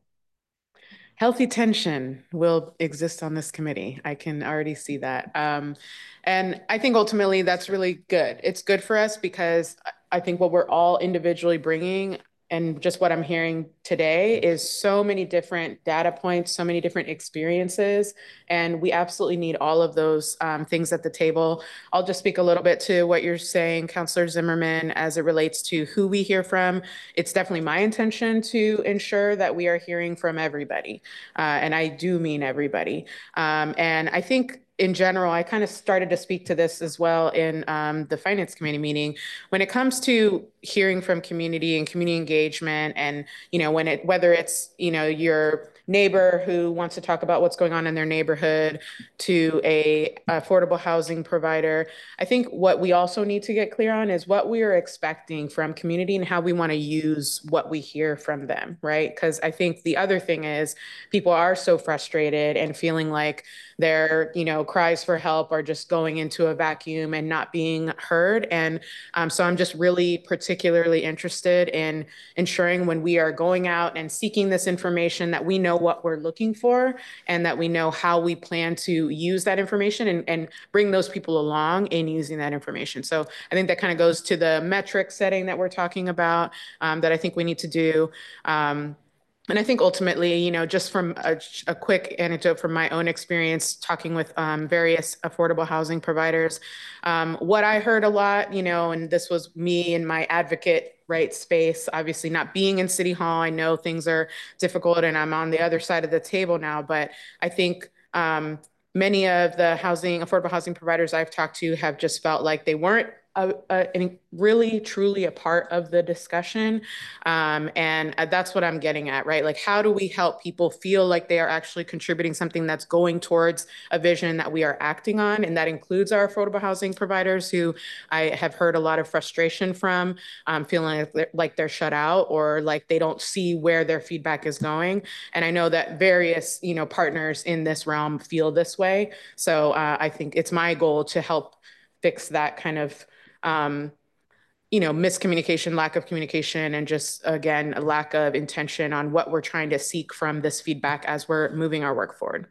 Healthy tension will exist on this committee. I can already see that. Um, and I think ultimately that's really good. It's good for us because I think what we're all individually bringing and just what I'm hearing today is so many different data points, so many different experiences, and we absolutely need all of those um, things at the table. I'll just speak a little bit to what you're saying, Councilor Zimmerman, as it relates to who we hear from. It's definitely my intention to ensure that we are hearing from everybody, uh, and I do mean everybody. Um, and I think in general, I kind of started to speak to this as well in um, the finance committee meeting. When it comes to hearing from community and community engagement, and you know, when it whether it's you know your neighbor who wants to talk about what's going on in their neighborhood to a affordable housing provider, I think what we also need to get clear on is what we are expecting from community and how we want to use what we hear from them, right? Because I think the other thing is people are so frustrated and feeling like their, you know, cries for help are just going into a vacuum and not being heard. And um, so I'm just really particularly interested in ensuring when we are going out and seeking this information that we know what we're looking for and that we know how we plan to use that information and, and bring those people along in using that information. So I think that kind of goes to the metric setting that we're talking about um, that I think we need to do. Um, And I think ultimately, you know, just from a, a quick anecdote from my own experience talking with um, various affordable housing providers, um, what I heard a lot, you know, and this was me in my advocate right space, obviously not being in City Hall, I know things are difficult and I'm on the other side of the table now, but I think um, many of the housing, affordable housing providers I've talked to have just felt like they weren't A, a, really truly a part of the discussion. Um, and that's what I'm getting at, right? Like, how do we help people feel like they are actually contributing something that's going towards a vision that we are acting on? And that includes our affordable housing providers who I have heard a lot of frustration from, um, feeling like they're, like they're shut out or like they don't see where their feedback is going. And I know that various, you know, partners in this realm feel this way. So uh, I think it's my goal to help fix that kind of Um, you know, miscommunication, lack of communication, and just, again, a lack of intention on what we're trying to seek from this feedback as we're moving our work forward.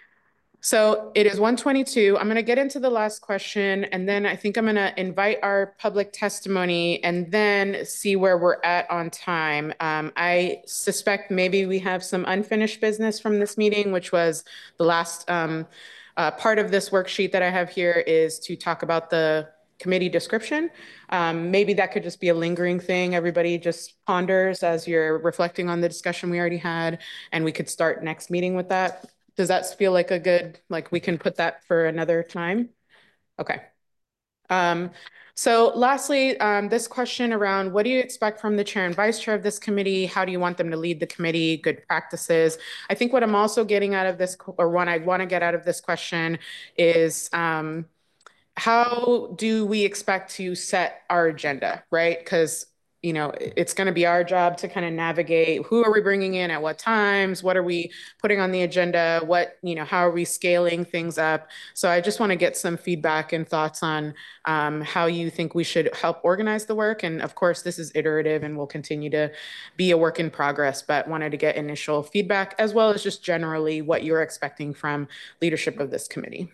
So it is one twenty-two. I'm going to get into the last question, and then I think I'm going to invite our public testimony and then see where we're at on time. Um, I suspect maybe we have some unfinished business from this meeting, which was the last um, uh, part of this worksheet that I have here is to talk about the committee description. Um, maybe that could just be a lingering thing. Everybody just ponders as you're reflecting on the discussion we already had, and we could start next meeting with that. Does that feel like a good, like we can put that for another time? Okay. Um, so lastly, um, this question around what do you expect from the chair and vice chair of this committee? How do you want them to lead the committee? Good practices. I think what I'm also getting out of this, or what I want to get out of this question is, um, how do we expect to set our agenda, right? Because, you know, it's going to be our job to kind of navigate who are we bringing in at what times, what are we putting on the agenda, what, you know, how are we scaling things up? So I just want to get some feedback and thoughts on um, how you think we should help organize the work. And of course, this is iterative and will continue to be a work in progress, but wanted to get initial feedback as well as just generally what you're expecting from leadership of this committee.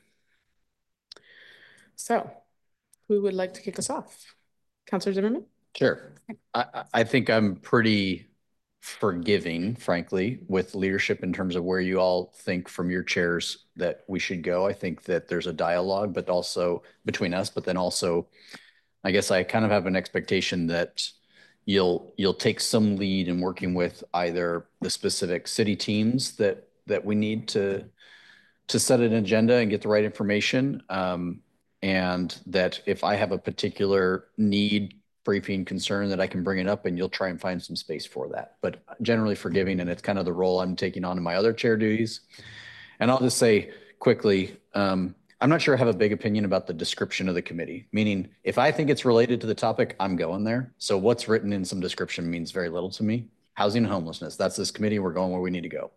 So who would like to kick us off? Councilor Zimmerman? Sure. I, I think I'm pretty forgiving, frankly, with leadership in terms of where you all think from your chairs that we should go. I think that there's a dialogue, but also between us, but then also, I guess I kind of have an expectation that you'll you'll take some lead in working with either the specific city teams that that we need to to set an agenda and get the right information. Um, and that if I have a particular need, briefing, concern, that I can bring it up and you'll try and find some space for that. But generally forgiving, and it's kind of the role I'm taking on in my other chair duties. And I'll just say quickly, um, I'm not sure I have a big opinion about the description of the committee, meaning if I think it's related to the topic, I'm going there. So what's written in some description means very little to me. Housing and homelessness, that's this committee. We're going where we need to go.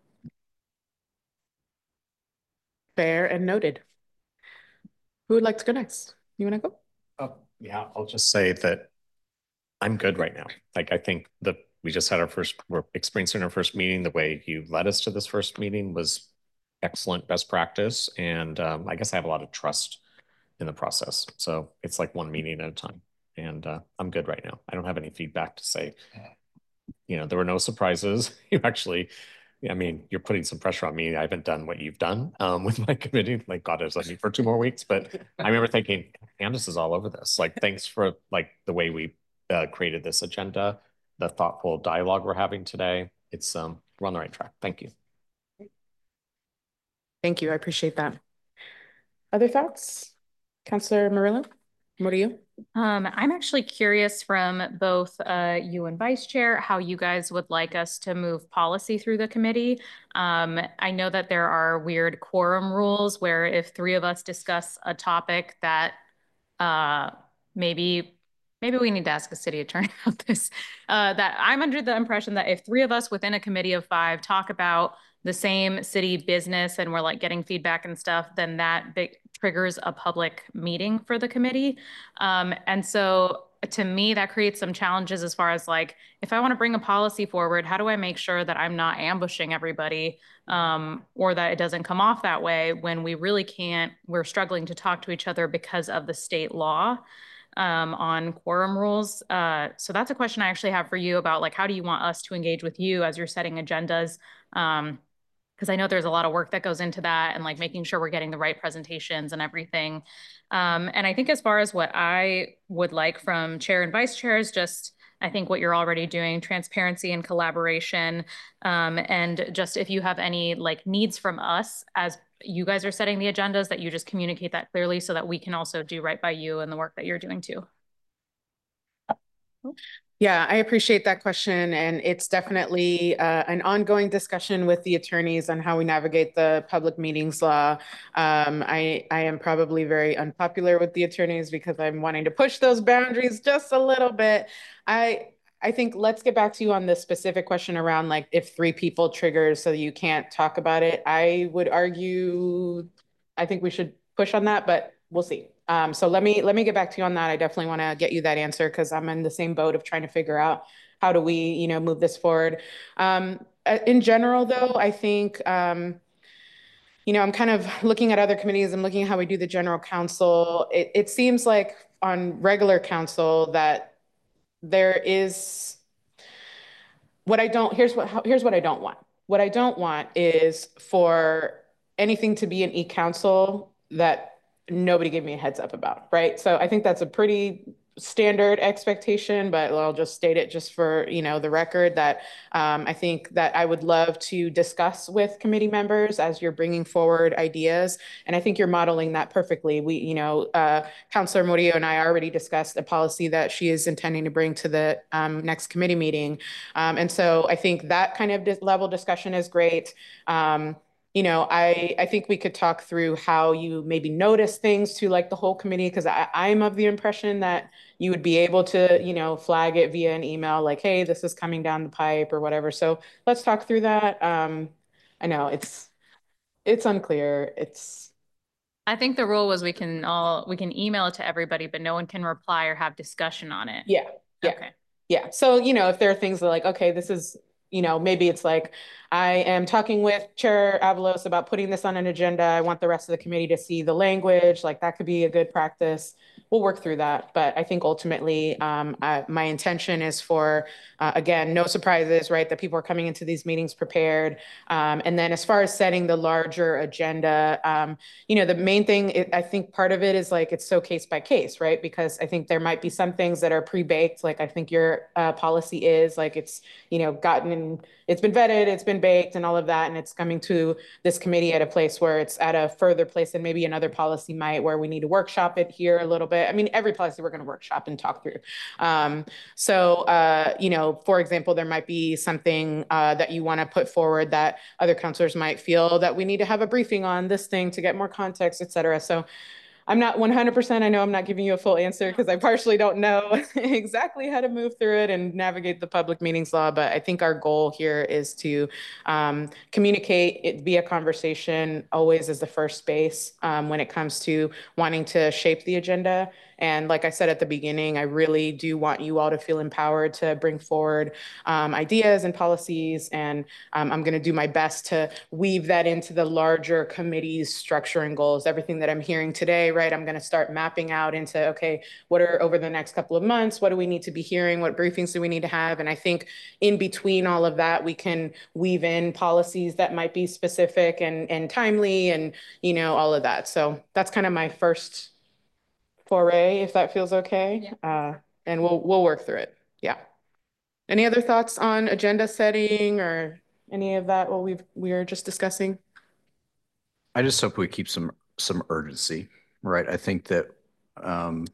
Fair and noted. Who would like to go next? You want to go? Oh, yeah, I'll just say that I'm good right now. Like, I think that we just had our first, we're experiencing our first meeting. The way you led us to this first meeting was excellent, best practice. And um, I guess I have a lot of trust in the process. So it's like one meeting at a time. And uh, I'm good right now. I don't have any feedback to say, you know, there were no surprises. You actually, I mean, you're putting some pressure on me. I haven't done what you've done um, with my committee. Like, God, I was looking for two more weeks. But I remember thinking, Candace is all over this. Like, thanks for like the way we uh, created this agenda, the thoughtful dialogue we're having today. It's um, we're on the right track. Thank you. Thank you. I appreciate that. Other thoughts? Councilor Murillo, what are you? Um, I'm actually curious from both uh, you and Vice Chair how you guys would like us to move policy through the committee. Um, I know that there are weird quorum rules where if three of us discuss a topic that uh, maybe maybe we need to ask a city attorney about this, uh, that I'm under the impression that if three of us within a committee of five talk about the same city business and we're like getting feedback and stuff, then that big triggers a public meeting for the committee. Um, and so to me, that creates some challenges as far as like, if I want to bring a policy forward, how do I make sure that I'm not ambushing everybody um, or that it doesn't come off that way when we really can't, we're struggling to talk to each other because of the state law um, on quorum rules. Uh, so that's a question I actually have for you about like, how do you want us to engage with you as you're setting agendas? Um, because I know there's a lot of work that goes into that and like making sure we're getting the right presentations and everything. Um, and I think as far as what I would like from chair and vice chairs, just I think what you're already doing, transparency and collaboration. Um, and just if you have any like needs from us as you guys are setting the agendas, that you just communicate that clearly so that we can also do right by you and the work that you're doing too. Yeah, I appreciate that question. And it's definitely uh, an ongoing discussion with the attorneys on how we navigate the public meetings law. Um, I, I am probably very unpopular with the attorneys because I'm wanting to push those boundaries just a little bit. I, I think let's get back to you on the specific question around like if three people triggers so you can't talk about it. I would argue, I think we should push on that, but we'll see. Um, so let me let me get back to you on that. I definitely want to get you that answer because I'm in the same boat of trying to figure out how do we, you know, move this forward. Um, in general, though, I think, um, you know, I'm kind of looking at other committees and looking at how we do the general counsel. It, it seems like on regular council that there is what I don't. Here's what how, here's what I don't want. What I don't want is for anything to be an e-council that nobody gave me a heads up about, right? So I think that's a pretty standard expectation, but I'll just state it just for, you know, the record that um, I think that I would love to discuss with committee members as you're bringing forward ideas. And I think you're modeling that perfectly. We, you know, uh, Councilor Murillo and I already discussed a policy that she is intending to bring to the um, next committee meeting. Um, and so I think that kind of level discussion is great. Um, You know, I, I think we could talk through how you maybe notice things to like the whole committee, because I'm of the impression that you would be able to, you know, flag it via an email like, hey, this is coming down the pipe or whatever. So let's talk through that. Um, I know it's it's unclear. It's I think the rule was we can all, we can email it to everybody, but no one can reply or have discussion on it. yeah, yeah, Okay. yeah. So, you know, if there are things that like, okay, this is, you know, maybe it's like, I am talking with Chair Avalos about putting this on an agenda. I want the rest of the committee to see the language. Like that could be a good practice. we'll work through that. But I think ultimately, um, I, my intention is for, uh, again, no surprises, right? That people are coming into these meetings prepared. Um, and then as far as setting the larger agenda, um, you know, the main thing, it, I think part of it is like, it's so case by case, right? Because I think there might be some things that are pre-baked, like I think your uh, policy is, like it's, you know, gotten in, it's been vetted, it's been baked and all of that. And it's coming to this committee at a place where it's at a further place than maybe another policy might, where we need to workshop it here a little bit. I mean, every policy we're going to workshop and talk through. Um, so, uh, you know, for example, there might be something uh, that you want to put forward that other counselors might feel that we need to have a briefing on this thing to get more context, et cetera. So I'm not one hundred percent. I know I'm not giving you a full answer because I partially don't know exactly how to move through it and navigate the public meetings law. But I think our goal here is to um, communicate it via conversation always as the first space um, when it comes to wanting to shape the agenda. And like I said at the beginning, I really do want you all to feel empowered to bring forward um, ideas and policies. And um, I'm going to do my best to weave that into the larger committee's structure and goals. Everything that I'm hearing today, right? I'm going to start mapping out into, okay, what are over the next couple of months? What do we need to be hearing? What briefings do we need to have? And I think in between all of that, we can weave in policies that might be specific and, and timely and, you know, all of that. So that's kind of my first foray, if that feels okay. Yeah. Uh, and we'll, we'll work through it. Yeah. Any other thoughts on agenda setting or any of that, what we've, we were just discussing? I just hope we keep some, some urgency, right? I think that um,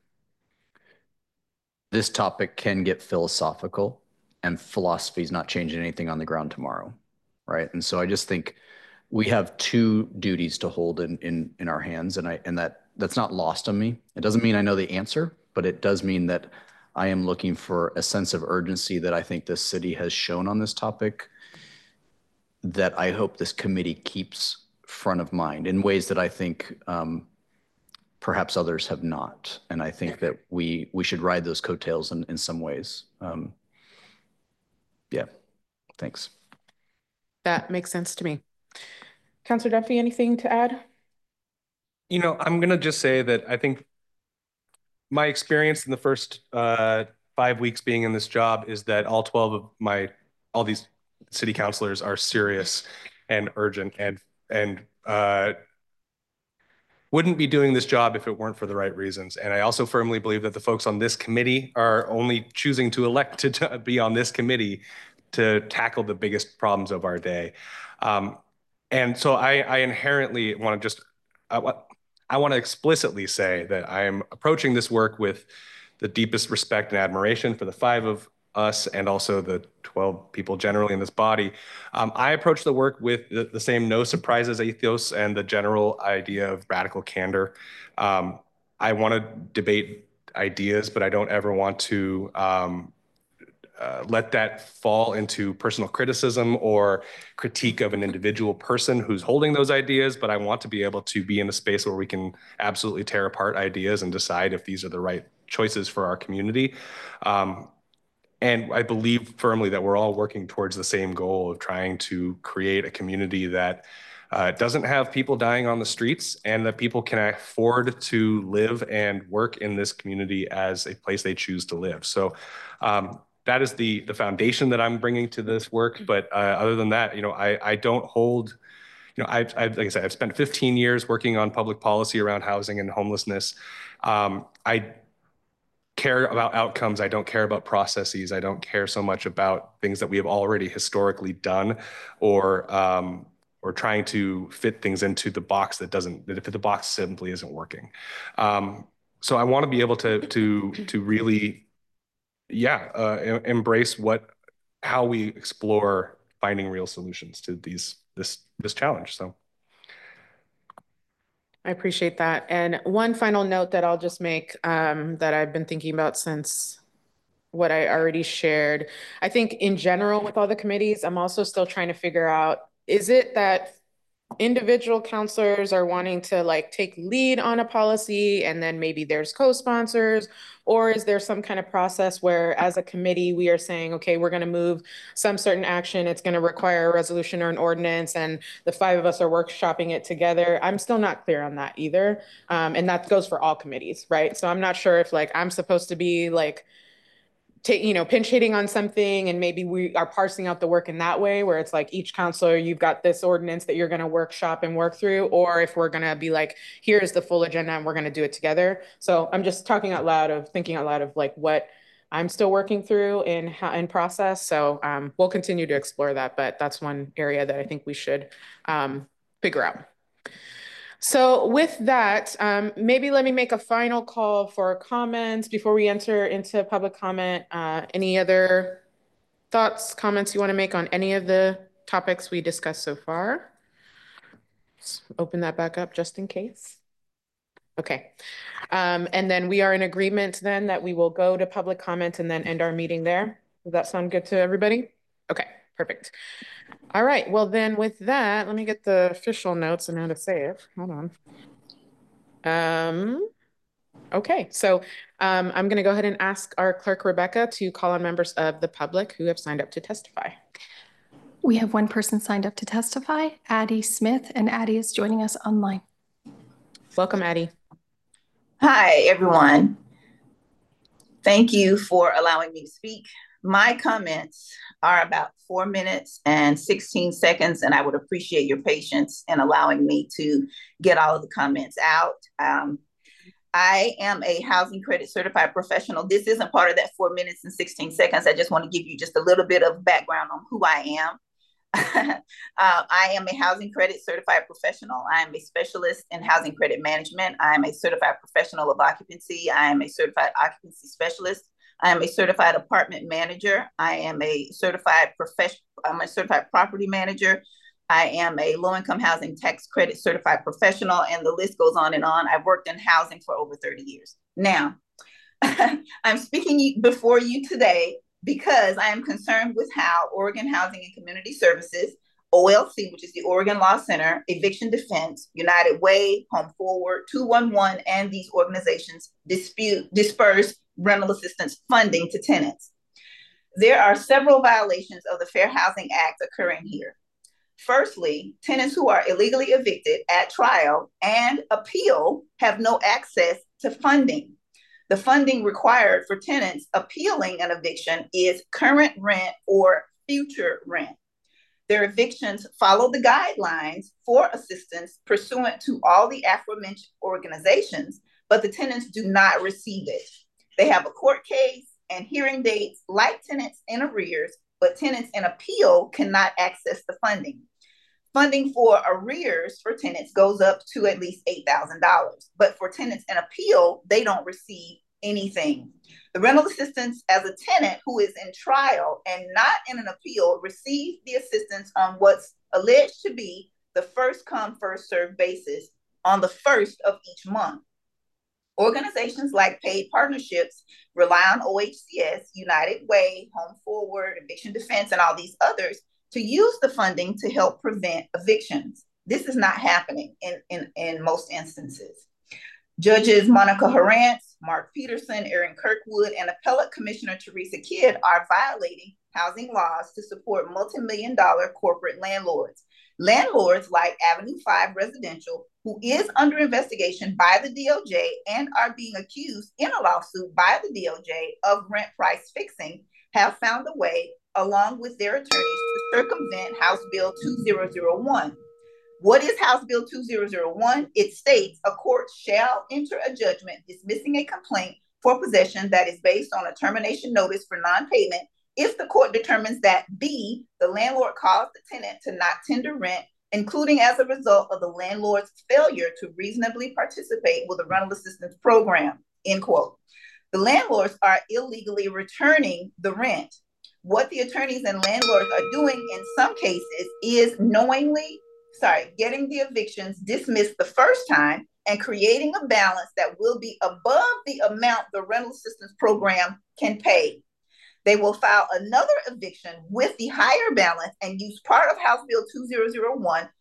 this topic can get philosophical, and philosophy is not changing anything on the ground tomorrow, right? And so I just think we have two duties to hold in, in, in our hands, and I, and that, that's not lost on me. It doesn't mean I know the answer, but it does mean that I am looking for a sense of urgency that I think this city has shown on this topic, that I hope this committee keeps front of mind in ways that I think um, perhaps others have not. And I think that we we should ride those coattails in, in some ways. Um, yeah, thanks. That makes sense to me. Councilor Duffy, anything to add? You know, I'm going to just say that I think my experience in the first uh, five weeks being in this job is that all twelve of my, all these city councilors are serious and urgent and, and uh, wouldn't be doing this job if it weren't for the right reasons. And I also firmly believe that the folks on this committee are only choosing to elect to, to be on this committee to tackle the biggest problems of our day. Um, and so I, I inherently want to just, I, I want to explicitly say that I am approaching this work with the deepest respect and admiration for the five of us and also the twelve people generally in this body. Um, I approach the work with the, the same no surprises ethos and the general idea of radical candor. Um, I want to debate ideas, but I don't ever want to um, uh, let that fall into personal criticism or critique of an individual person who's holding those ideas. But I want to be able to be in a space where we can absolutely tear apart ideas and decide if these are the right choices for our community. Um, And I believe firmly that we're all working towards the same goal of trying to create a community that uh, doesn't have people dying on the streets and that people can afford to live and work in this community as a place they choose to live. So um, that is the the foundation that I'm bringing to this work. But uh, other than that, you know, I, I don't hold, you know, I've, I've, like I said, I've spent fifteen years working on public policy around housing and homelessness. Um, I care about outcomes. I don't care about processes. I don't care so much about things that we have already historically done or um, or trying to fit things into the box that doesn't, that if the box simply isn't working. Um, so I want to be able to, to, to really, yeah, uh, embrace what, how we explore finding real solutions to these, this, this challenge. So. I appreciate that. And one final note that I'll just make um, that I've been thinking about since what I already shared. I think in general with all the committees, I'm also still trying to figure out, is it that individual counselors are wanting to like take lead on a policy and then maybe there's co-sponsors? Or is there some kind of process where as a committee, we are saying, okay, we're going to move some certain action. It's going to require a resolution or an ordinance and the five of us are workshopping it together. I'm still not clear on that either. Um, and that goes for all committees, right? So I'm not sure if like I'm supposed to be like take, you know, pinch hitting on something and maybe we are parsing out the work in that way where it's like each counselor, you've got this ordinance that you're going to workshop and work through, or if we're going to be like, here's the full agenda and we're going to do it together. So I'm just talking out loud of thinking out loud of like what I'm still working through in how in process. So um, we'll continue to explore that, but that's one area that I think we should um, figure out. So with that, um, maybe let me make a final call for comments before we enter into public comment. Uh, any other thoughts, comments you want to make on any of the topics we discussed so far? Let's open that back up just in case. Okay. Um, and then we are in agreement then that we will go to public comment and then end our meeting there. Does that sound good to everybody? Okay, perfect. All right, well then with that, let me get the official notes and how to say it. Hold on. Um, okay, so um, I'm gonna go ahead and ask our clerk, Rebecca, to call on members of the public who have signed up to testify. We have one person signed up to testify, Addie Smith, and Addie is joining us online. Welcome, Addie. Hi, everyone. Thank you for allowing me to speak. My comments are about four minutes and sixteen seconds, and I would appreciate your patience in allowing me to get all of the comments out. Um, I am a housing credit certified professional. This isn't part of that four minutes and sixteen seconds. I just want to give you just a little bit of background on who I am. uh, I am a housing credit certified professional. I am a specialist in housing credit management. I am a certified professional of occupancy. I am a certified occupancy specialist. I am a certified apartment manager. I am a certified professional. I'm a certified property manager. I am a low-income housing tax credit certified professional, and the list goes on and on. I've worked in housing for over thirty years. Now, I'm speaking before you today because I am concerned with how Oregon Housing and Community Services, O L C, which is the Oregon Law Center, Eviction Defense, United Way, Home Forward, two one one, and these organizations dispute, disperse rental assistance funding to tenants. There are several violations of the Fair Housing Act occurring here. Firstly, tenants who are illegally evicted at trial and appeal have no access to funding. The funding required for tenants appealing an eviction is current rent or future rent. Their evictions follow the guidelines for assistance pursuant to all the aforementioned organizations, but the tenants do not receive it. They have a court case and hearing dates like tenants in arrears, but tenants in appeal cannot access the funding. Funding for arrears for tenants goes up to at least eight thousand dollars, but for tenants in appeal, they don't receive anything. The rental assistance as a tenant who is in trial and not in an appeal receive the assistance on what's alleged to be the first come, first served basis on the first of each month. Organizations like Paid Partnerships rely on O H C S, United Way, Home Forward, Eviction Defense, and all these others to use the funding to help prevent evictions. This is not happening in, in, in most instances. Judges Monica Harantz, Mark Peterson, Aaron Kirkwood, and Appellate Commissioner Teresa Kidd are violating housing laws to support multi-million dollar corporate landlords. Landlords like Avenue five Residential, who is under investigation by the D O J and are being accused in a lawsuit by the D O J of rent price fixing, have found a way, along with their attorneys, to circumvent House Bill two thousand one. What is House Bill two thousand one? It states a court shall enter a judgment dismissing a complaint for possession that is based on a termination notice for non-payment if the court determines that B, the landlord caused the tenant to not tender rent, including as a result of the landlord's failure to reasonably participate with a rental assistance program, end quote. The landlords are illegally returning the rent. What the attorneys and landlords are doing in some cases is knowingly, sorry, getting the evictions dismissed the first time and creating a balance that will be above the amount the rental assistance program can pay. They will file another eviction with the higher balance and use part of House Bill two thousand one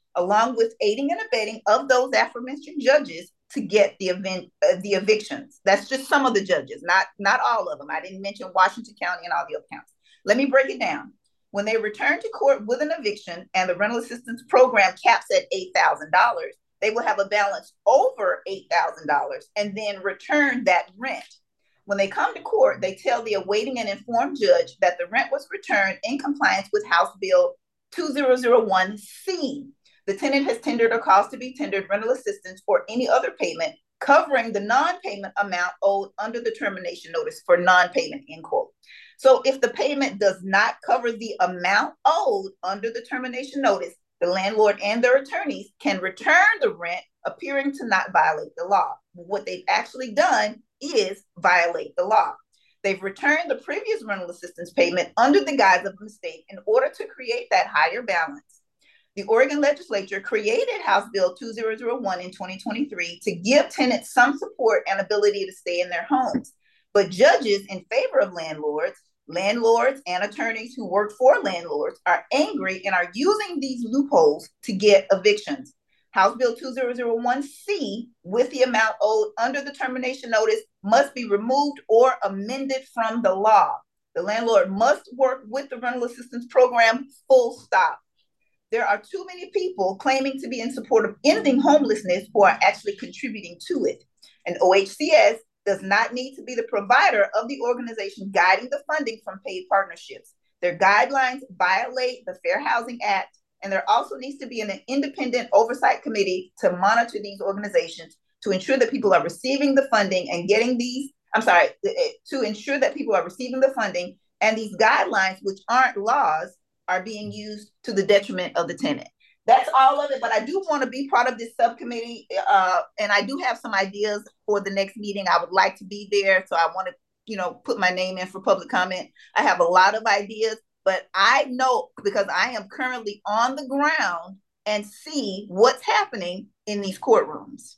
along with aiding and abetting of those aforementioned judges to get the event, uh, the evictions. That's just some of the judges, not, not all of them. I didn't mention Washington County and all the other counties. Let me break it down. When they return to court with an eviction and the rental assistance program caps at eight thousand dollars, they will have a balance over eight thousand dollars and then return that rent. When they come to court, they tell the awaiting and informed judge that the rent was returned in compliance with House Bill two thousand one C. The tenant has tendered or caused to be tendered rental assistance or any other payment covering the non-payment amount owed under the termination notice for non-payment, end quote. So if the payment does not cover the amount owed under the termination notice, the landlord and their attorneys can return the rent, appearing to not violate the law. What they've actually done is violate the law. They've returned the previous rental assistance payment under the guise of a mistake in order to create that higher balance. The Oregon legislature created House Bill two thousand one in twenty twenty-three to give tenants some support and ability to stay in their homes. But judges in favor of landlords, landlords and attorneys who work for landlords are angry and are using these loopholes to get evictions. House Bill two thousand one C, with the amount owed under the termination notice, must be removed or amended from the law. The landlord must work with the rental assistance program, full stop. There are too many people claiming to be in support of ending homelessness who are actually contributing to it. And O H C S does not need to be the provider of the organization guiding the funding from paid partnerships. Their guidelines violate the Fair Housing Act, and there also needs to be an independent oversight committee to monitor these organizations to ensure that people are receiving the funding and getting these, I'm sorry, to ensure that people are receiving the funding and these guidelines, which aren't laws, are being used to the detriment of the tenant. That's all of it, but I do want to be part of this subcommittee, uh, and I do have some ideas for the next meeting. I would like to be there, so I want to, you know, put my name in for public comment. I have a lot of ideas, but I know because I am currently on the ground and see what's happening in these courtrooms.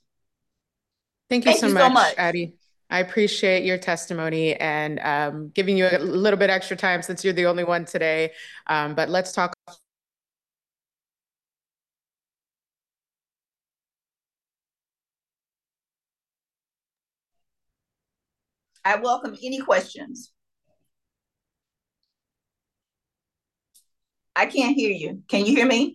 Thank you, Thank so, you much, so much, Addie. I appreciate your testimony and um, giving you a little bit extra time since you're the only one today. Um, but let's talk. I welcome any questions. I can't hear you. Can you hear me?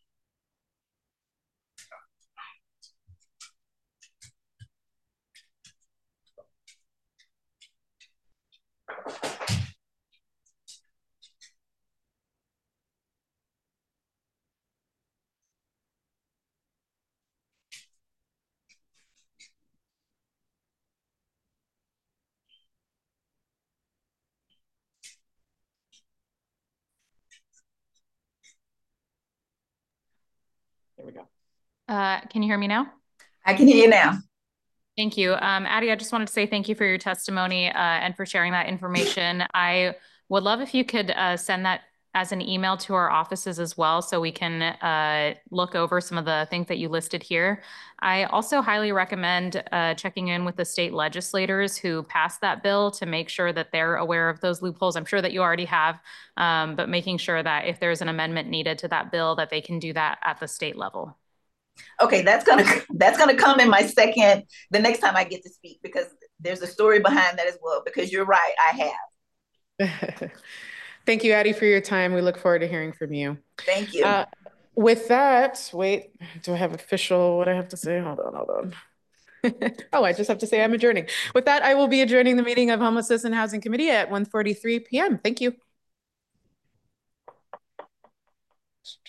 There we go. Uh, can you hear me now? I can hear you now. Thank you. Um, Addie, I just wanted to say thank you for your testimony uh, and for sharing that information. I would love if you could uh, send that as an email to our offices as well so we can uh, look over some of the things that you listed here. I also highly recommend uh, checking in with the state legislators who passed that bill to make sure that they're aware of those loopholes. I'm sure that you already have, um, but making sure that if there's an amendment needed to that bill, that they can do that at the state level. Okay, that's gonna that's gonna come in my second, the next time I get to speak, because there's a story behind that as well, because you're right, I have. Thank you, Addie, for your time. We look forward to hearing from you. Thank you. Uh, with that, wait, do I have official, what I have to say? Hold on, hold on. Oh, I just have to say I'm adjourning. With that, I will be adjourning the meeting of Homelessness and Housing Committee at one forty-three p m Thank you.